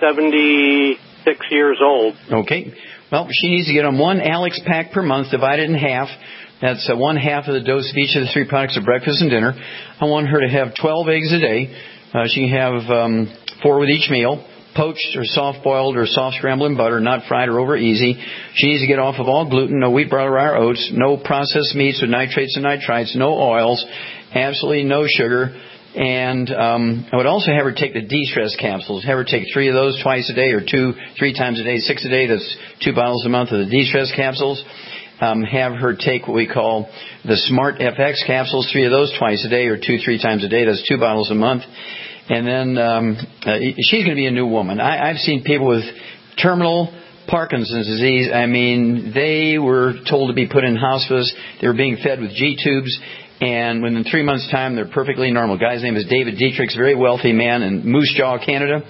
76 years old. Okay. Well, she needs to get on 1 Alex pack per month, divided in half. That's 1/2 of the dose of each of the 3 products of breakfast and dinner. I want her to have 12 eggs a day. She can have 4 with each meal, poached or soft-boiled or soft-scrambled in butter, not fried or over easy. She needs to get off of all gluten, no wheat, barley, rye, or oats, no processed meats with nitrates and nitrites, no oils, absolutely no sugar. And I would also have her take the de-stress capsules. Have her take 3 of those twice a day, or 2, 3 times a day, 6 a day. That's 2 bottles a month of the de-stress capsules. Have her take what we call the Smart FX capsules, 3 of those twice a day, or 2, 3 times a day. That's 2 bottles a month. And then she's going to be a new woman. I've seen people with terminal Parkinson's disease. I mean, they were told to be put in hospice. They were being fed with G-tubes. And within 3 months' time, they're perfectly normal. The guy's name is David Dietrich, very wealthy man in Moose Jaw, Canada.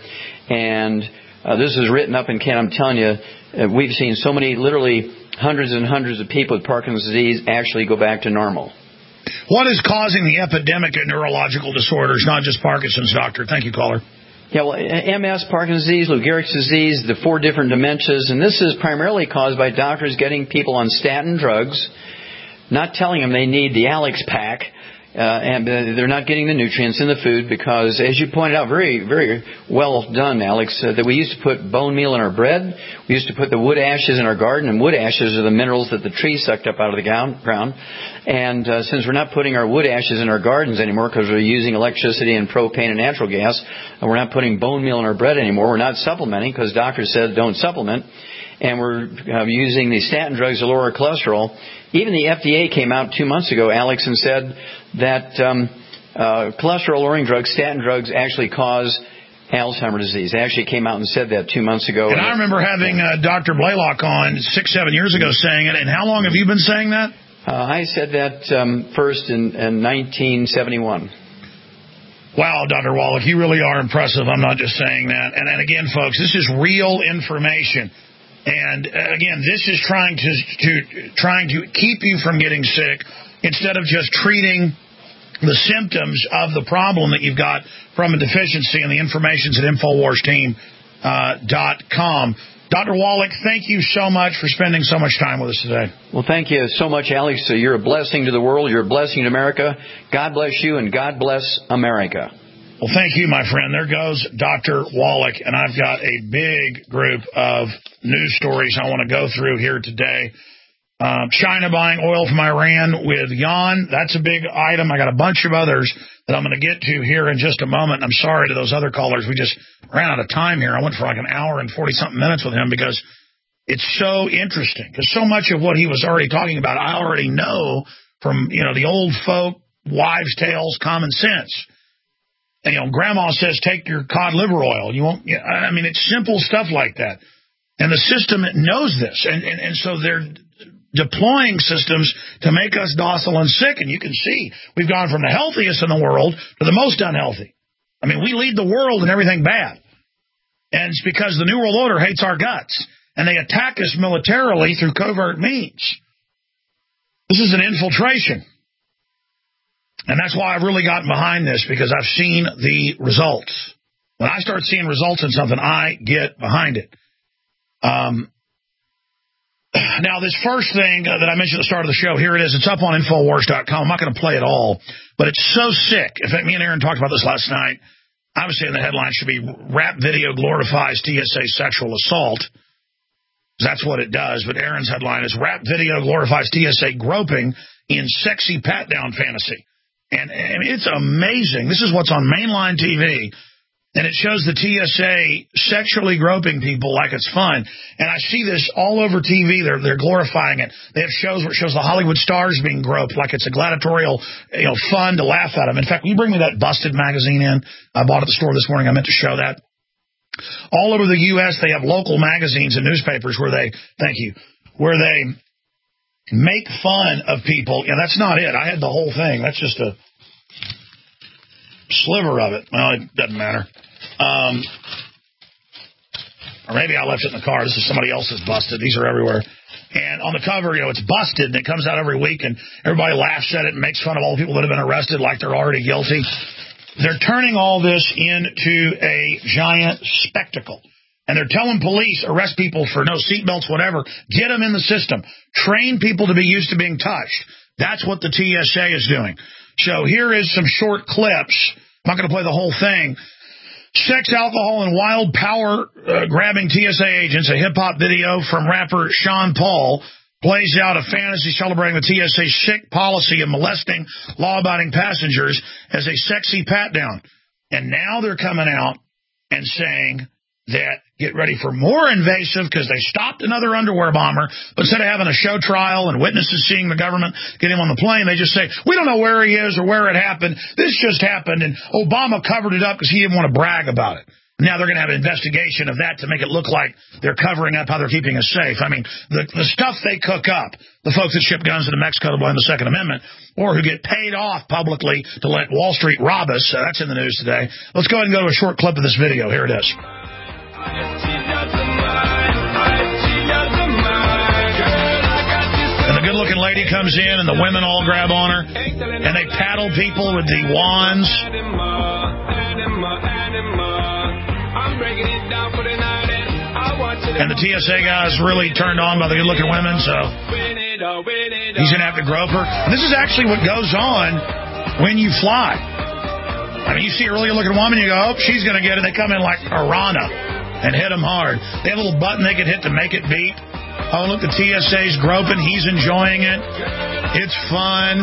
And this is written up in Canada. I'm telling you, we've seen so many, literally hundreds and hundreds of people with Parkinson's disease actually go back to normal. What is causing the epidemic of neurological disorders, not just Parkinson's, doctor? Thank you, caller. Yeah, well, MS, Parkinson's disease, Lou Gehrig's disease, the 4 different dementias, and this is primarily caused by doctors getting people on statin drugs, not telling them they need the Alex pack, and they're not getting the nutrients in the food because, as you pointed out, very, very well done, Alex, that we used to put bone meal in our bread. We used to put the wood ashes in our garden, and wood ashes are the minerals that the tree sucked up out of the ground. And since we're not putting our wood ashes in our gardens anymore because we're using electricity and propane and natural gas, and we're not putting bone meal in our bread anymore, we're not supplementing because doctors said don't supplement, and we're using the statin drugs to lower our cholesterol. Even the FDA came out 2 months ago, Alex, and said that cholesterol-lowering drugs, statin drugs, actually cause Alzheimer's disease. They actually came out and said that 2 months ago. And I remember having Dr. Blaylock on 6-7 years ago saying it. And how long have you been saying that? I said that first in 1971. Wow, Dr. Wallach, you really are impressive. I'm not just saying that. And again, folks, this is real information. And again, this is trying to keep you from getting sick instead of just treating the symptoms of the problem that you've got from a deficiency, and the information's at InfoWarsTeam.com. Dr. Wallach, thank you so much for spending so much time with us today. Well, thank you so much, Alex. You're a blessing to the world. You're a blessing to America. God bless you, and God bless America. Well, thank you, my friend. There goes Dr. Wallach, and I've got a big group of news stories I want to go through here today. China buying oil from Iran with Yan. That's a big item. I got a bunch of others that I'm going to get to here in just a moment. I'm sorry to those other callers. We just ran out of time here. I went for like an hour and 40-something minutes with him because it's so interesting. Because so much of what he was already talking about, I already know from, the old folk, wives' tales, common sense. And, grandma says, take your cod liver oil. You won't, it's simple stuff like that. And the system knows this. And so they're deploying systems to make us docile and sick. And you can see we've gone from the healthiest in the world to the most unhealthy. We lead the world in everything bad. And it's because the New World Order hates our guts. And they attack us militarily through covert means. This is an infiltration. And that's why I've really gotten behind this, because I've seen the results. When I start seeing results in something, I get behind it. Now, this first thing that I mentioned at the start of the show, here it is. It's up on Infowars.com. I'm not going to play it all, but it's so sick. In fact, me and Aaron talked about this last night. I was saying the headline should be Rap Video Glorifies TSA Sexual Assault. That's what it does. But Aaron's headline is Rap Video Glorifies TSA Groping in Sexy Pat-Down Fantasy. And it's amazing. This is what's on mainline TV. And it shows the TSA sexually groping people like it's fun. And I see this all over TV. They're glorifying it. They have shows where it shows the Hollywood stars being groped like it's a gladiatorial, fun to laugh at them. In fact, will you bring me that Busted magazine in? I bought it at the store this morning. I meant to show that. All over the U.S., they have local magazines and newspapers where they make fun of people. Yeah, that's not it. I had the whole thing. That's just a sliver of it. Well, it doesn't matter. Or maybe I left it in the car. This is somebody else's Busted. These are everywhere. And on the cover, it's Busted, and it comes out every week, and everybody laughs at it and makes fun of all the people that have been arrested like they're already guilty. They're turning all this into a giant spectacle. And they're telling police, arrest people for no seatbelts, whatever. Get them in the system. Train people to be used to being touched. That's what the TSA is doing. So here is some short clips. I'm not going to play the whole thing. Sex, alcohol, and wild power grabbing TSA agents. A hip-hop video from rapper Sean Paul plays out a fantasy celebrating the TSA's sick policy of molesting law-abiding passengers as a sexy pat-down. And now they're coming out and saying that get ready for more invasive, because they stopped another underwear bomber, but instead of having a show trial and witnesses seeing the government get him on the plane, they just say, we don't know where he is or where it happened. This just happened, and Obama covered it up because he didn't want to brag about it. Now they're going to have an investigation of that to make it look like they're covering up how they're keeping us safe. The stuff they cook up, the folks that ship guns into Mexico to blame the Second Amendment, or who get paid off publicly to let Wall Street rob us. That's in the news today. Let's go ahead and go to a short clip of this video. Here it is. And the good-looking lady comes in, and the women all grab on her, and they paddle people with the wands. And the TSA guy's really turned on by the good-looking women, so he's going to have to grope her. And this is actually what goes on when you fly. You see a really good-looking woman, you go, oh, she's going to get it. They come in like piranha and hit them hard. They have a little button they can hit to make it beep. Oh, look, the TSA's groping. He's enjoying it. It's fun.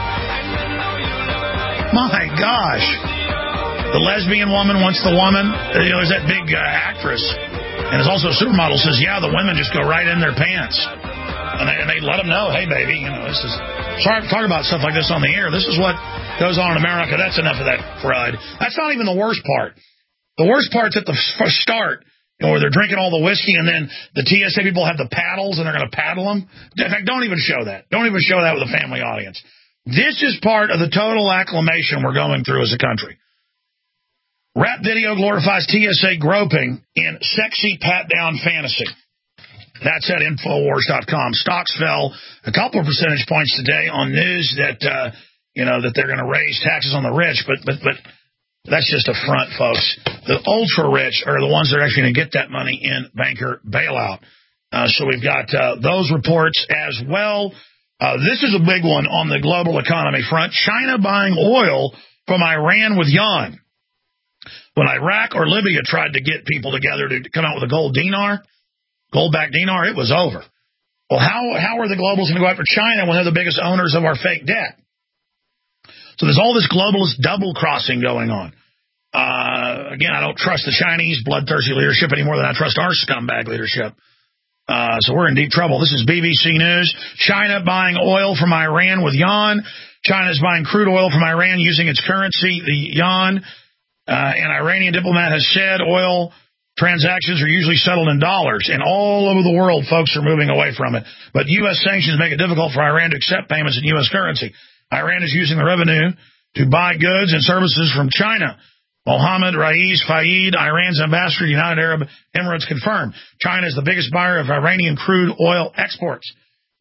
My gosh. The lesbian woman wants the woman. There's that big actress, and is also a supermodel, says, yeah, the women just go right in their pants. And they let them know, hey, baby, this is... Sorry to talk about stuff like this on the air. This is what goes on in America. That's enough of that crud. That's not even the worst part. The worst part's at the start, where they're drinking all the whiskey, and then the TSA people have the paddles, and they're going to paddle them. In fact, don't even show that. Don't even show that with a family audience. This is part of the total acclimation we're going through as a country. Rap video glorifies TSA groping in sexy pat-down fantasy. That's at Infowars.com. Stocks fell a couple of percentage points today on news that, that they're going to raise taxes on the rich, but that's just a front, folks. The ultra-rich are the ones that are actually going to get that money in banker bailout. So we've got those reports as well. This is a big one on the global economy front. China buying oil from Iran with yuan. When Iraq or Libya tried to get people together to come out with a gold-backed dinar, it was over. Well, how are the globals going to go after China when they're the biggest owners of our fake debt? So there's all this globalist double-crossing going on. Again, I don't trust the Chinese bloodthirsty leadership any more than I trust our scumbag leadership. So we're in deep trouble. This is BBC News. China buying oil from Iran with yuan. China is buying crude oil from Iran using its currency, the yuan. An Iranian diplomat has said oil transactions are usually settled in dollars. And all over the world, folks are moving away from it. But U.S. sanctions make it difficult for Iran to accept payments in U.S. currency. Iran is using the revenue to buy goods and services from China. Mohammed Rais Fayed, Iran's ambassador to the United Arab Emirates, confirmed China is the biggest buyer of Iranian crude oil exports.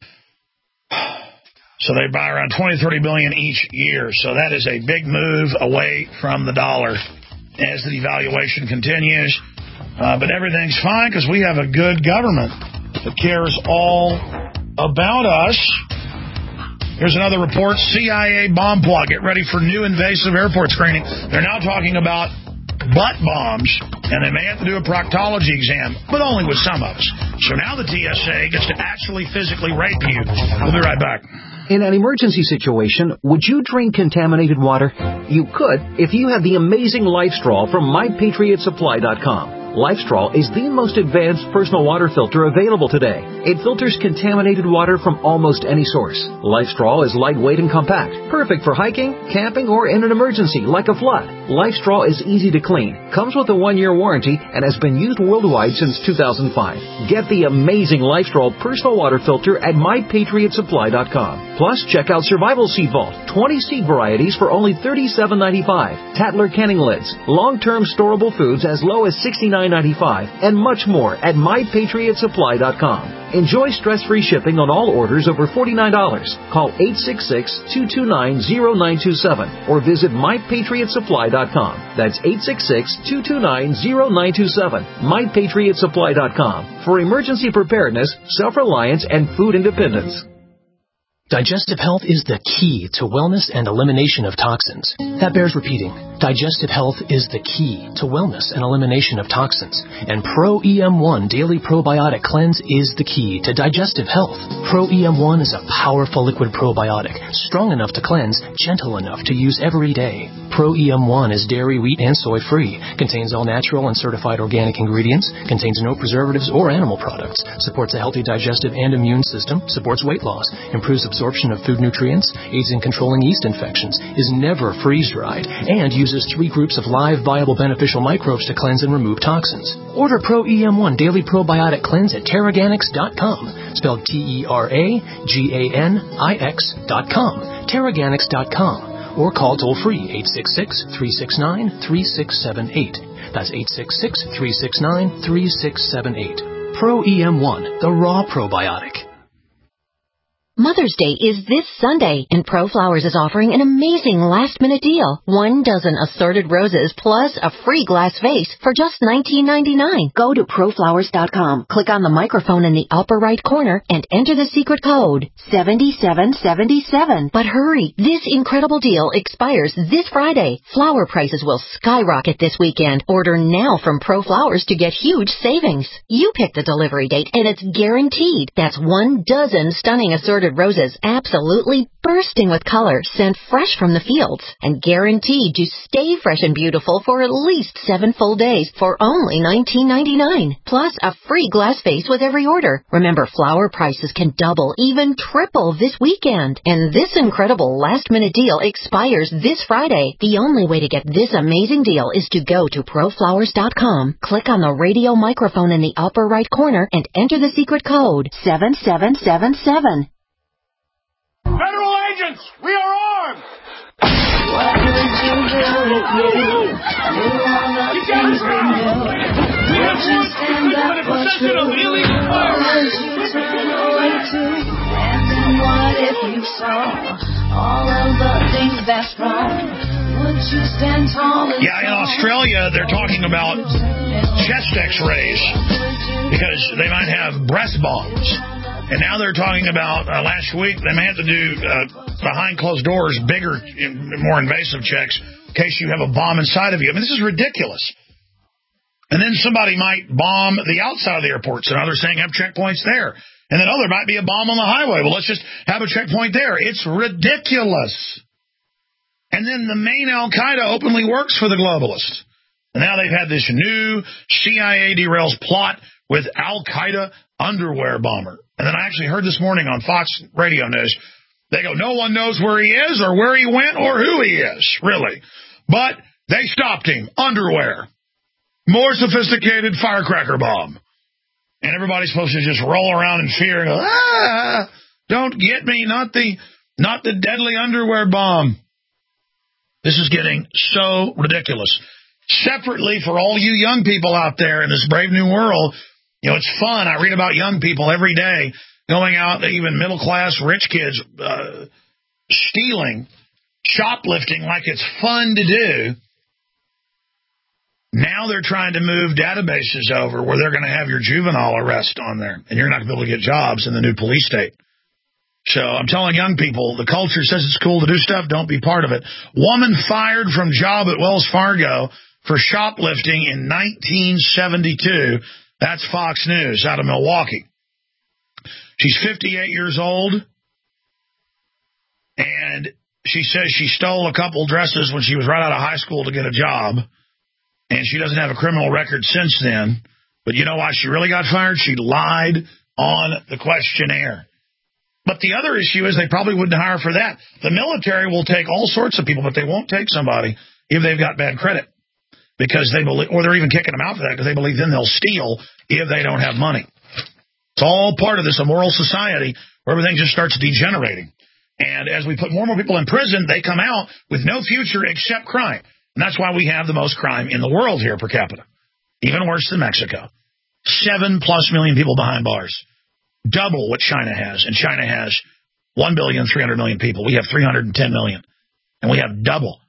So they buy around $20-30 billion each year. So that is a big move away from the dollar as the devaluation continues. But everything's fine because we have a good government that cares all about us. Here's another report. CIA bomb plot. Get ready for new invasive airport screening. They're now talking about butt bombs, and they may have to do a proctology exam, but only with some of us. So now the TSA gets to actually physically rape you. We'll be right back. In an emergency situation, would you drink contaminated water? You could if you have the amazing LifeStraw from MyPatriotSupply.com. LifeStraw is the most advanced personal water filter available today. It filters contaminated water from almost any source. LifeStraw is lightweight and compact, perfect for hiking, camping, or in an emergency like a flood. LifeStraw is easy to clean, comes with a 1-year warranty, and has been used worldwide since 2005. Get the amazing LifeStraw personal water filter at MyPatriotSupply.com. Plus, check out Survival Seed Vault, 20 seed varieties for only $37.95. Tattler canning lids, long-term storable foods as low as $69.95, and much more at MyPatriotSupply.com. Enjoy stress-free shipping on all orders over $49. Call 866-229-0927 or visit MyPatriotSupply.com. That's 866-229-0927. MyPatriotSupply.com for emergency preparedness, self-reliance, and food independence. Digestive health is the key to wellness and elimination of toxins. That bears repeating. Digestive health is the key to wellness and elimination of toxins. And Pro EM1 Daily Probiotic Cleanse is the key to digestive health. Pro EM1 is a powerful liquid probiotic, strong enough to cleanse, gentle enough to use every day. Pro EM1 is dairy, wheat, and soy-free, contains all natural and certified organic ingredients, contains no preservatives or animal products, supports a healthy digestive and immune system, supports weight loss, improves absorption of food nutrients, aids in controlling yeast infections, is never freeze-dried, and uses 3 groups of live, viable, beneficial microbes to cleanse and remove toxins. Order Pro EM1 Daily Probiotic Cleanse at Terraganix.com, spelled Terraganix.com, Terraganix.com, or call toll-free 866-369-3678. That's 866-369-3678. Pro EM1, the raw probiotic. Mother's Day is this Sunday, and ProFlowers is offering an amazing last-minute deal. 1 dozen assorted roses plus a free glass vase for just $19.99. Go to ProFlowers.com, click on the microphone in the upper right corner, and enter the secret code 7777. But hurry, this incredible deal expires this Friday. Flower prices will skyrocket this weekend. Order now from ProFlowers to get huge savings. You pick the delivery date, and it's guaranteed. That's 1 dozen stunning assorted roses, absolutely bursting with color, sent fresh from the fields, and guaranteed to stay fresh and beautiful for at least 7 full days for only $19.99. Plus a free glass vase with every order. Remember, flower prices can double, even triple this weekend. And this incredible last-minute deal expires this Friday. The only way to get this amazing deal is to go to ProFlowers.com, click on the radio microphone in the upper right corner, and enter the secret code 7777. Federal agents, we are armed! What would you do if you knew all the things we knew? Would you stand up for truth? Or would you turn away too? And then what if you saw all of the things that's wrong. Would you stand tall and Yeah, in Australia, they're talking about chest x-rays because they might have breast bombs. And now they're talking about, last week, they may have to do behind closed doors, bigger, more invasive checks in case you have a bomb inside of you. I mean, this is ridiculous. And then somebody might bomb the outside of the airport. So now they're saying have checkpoints there. And then, there might be a bomb on the highway. Well, let's just have a checkpoint there. It's ridiculous. And then the main Al-Qaeda openly works for the globalists. And now they've had this new CIA derails plot with Al-Qaeda underwear bomber. And then I actually heard this morning on Fox Radio News, they go, no one knows where he is or where he went or who he is, really. But they stopped him. Underwear. More sophisticated firecracker bomb. And everybody's supposed to just roll around in fear and go, don't get me, not the deadly underwear bomb. This is getting so ridiculous. Separately, for all you young people out there in this brave new world, it's fun. I read about young people every day going out, even middle-class rich kids, stealing, shoplifting like it's fun to do. Now they're trying to move databases over where they're going to have your juvenile arrest on there, and you're not going to be able to get jobs in the new police state. So I'm telling young people, the culture says it's cool to do stuff, don't be part of it. Woman fired from job at Wells Fargo for shoplifting in 1972. That's Fox News out of Milwaukee. She's 58 years old, and she says she stole a couple dresses when she was right out of high school to get a job, and she doesn't have a criminal record since then. But you know why she really got fired? She lied on the questionnaire. But the other issue is they probably wouldn't hire for that. The military will take all sorts of people, but they won't take somebody if they've got bad credit. Because they believe, or they're even kicking them out for that because they believe then they'll steal if they don't have money. It's all part of this immoral society where everything just starts degenerating. And as we put more and more people in prison, they come out with no future except crime. And that's why we have the most crime in the world here per capita. Even worse than Mexico. 7+ million people behind bars. Double what China has. And China has 1,300,000,000 people. We have 310 million. And we have double.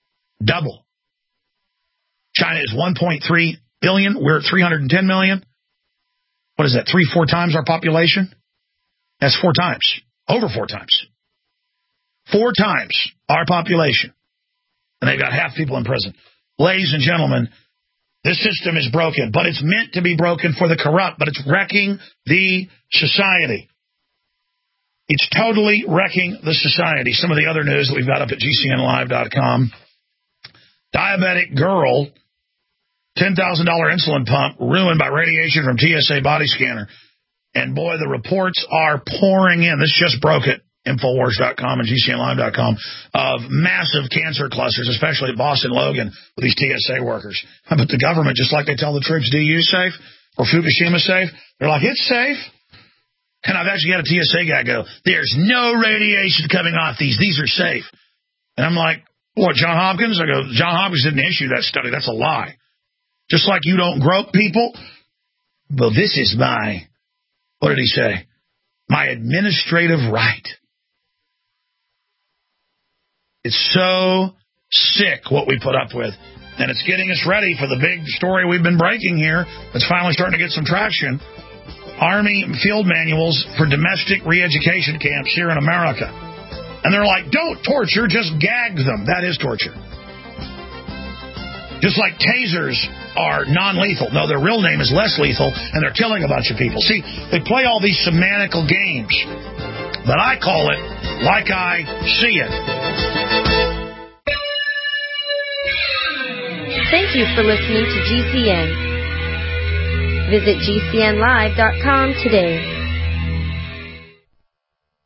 China is 1.3 billion. We're at 310 million. What is that, 3-4 times our population? That's 4 times. Over 4 times. 4 times our population. And they've got half people in prison. Ladies and gentlemen, this system is broken, but it's meant to be broken for the corrupt, but it's wrecking the society. It's totally wrecking the society. Some of the other news that we've got up at GCNlive.com. Diabetic girl, $10,000 insulin pump ruined by radiation from TSA body scanner. And boy, the reports are pouring in. This just broke it. Infowars.com and GCNlive.com of massive cancer clusters, especially at Boston Logan with these TSA workers. But the government, just like they tell the troops, DU safe or Fukushima safe, they're like, it's safe. And I've actually had a TSA guy go, there's no radiation coming off these. These are safe. And I'm like, what, John Hopkins? I go, John Hopkins didn't issue that study. That's a lie. Just like you don't grope people. Well, this is my, what did he say? My administrative right. It's so sick what we put up with. And it's getting us ready for the big story we've been breaking here that's finally starting to get some traction. Army field manuals for domestic re-education camps here in America. And they're like, don't torture, just gag them. That is torture. Just like tasers are non-lethal. No, their real name is less lethal, and they're killing a bunch of people. See, they play all these semantical games. But I call it like I see it. Thank you for listening to GCN. Visit GCNlive.com today.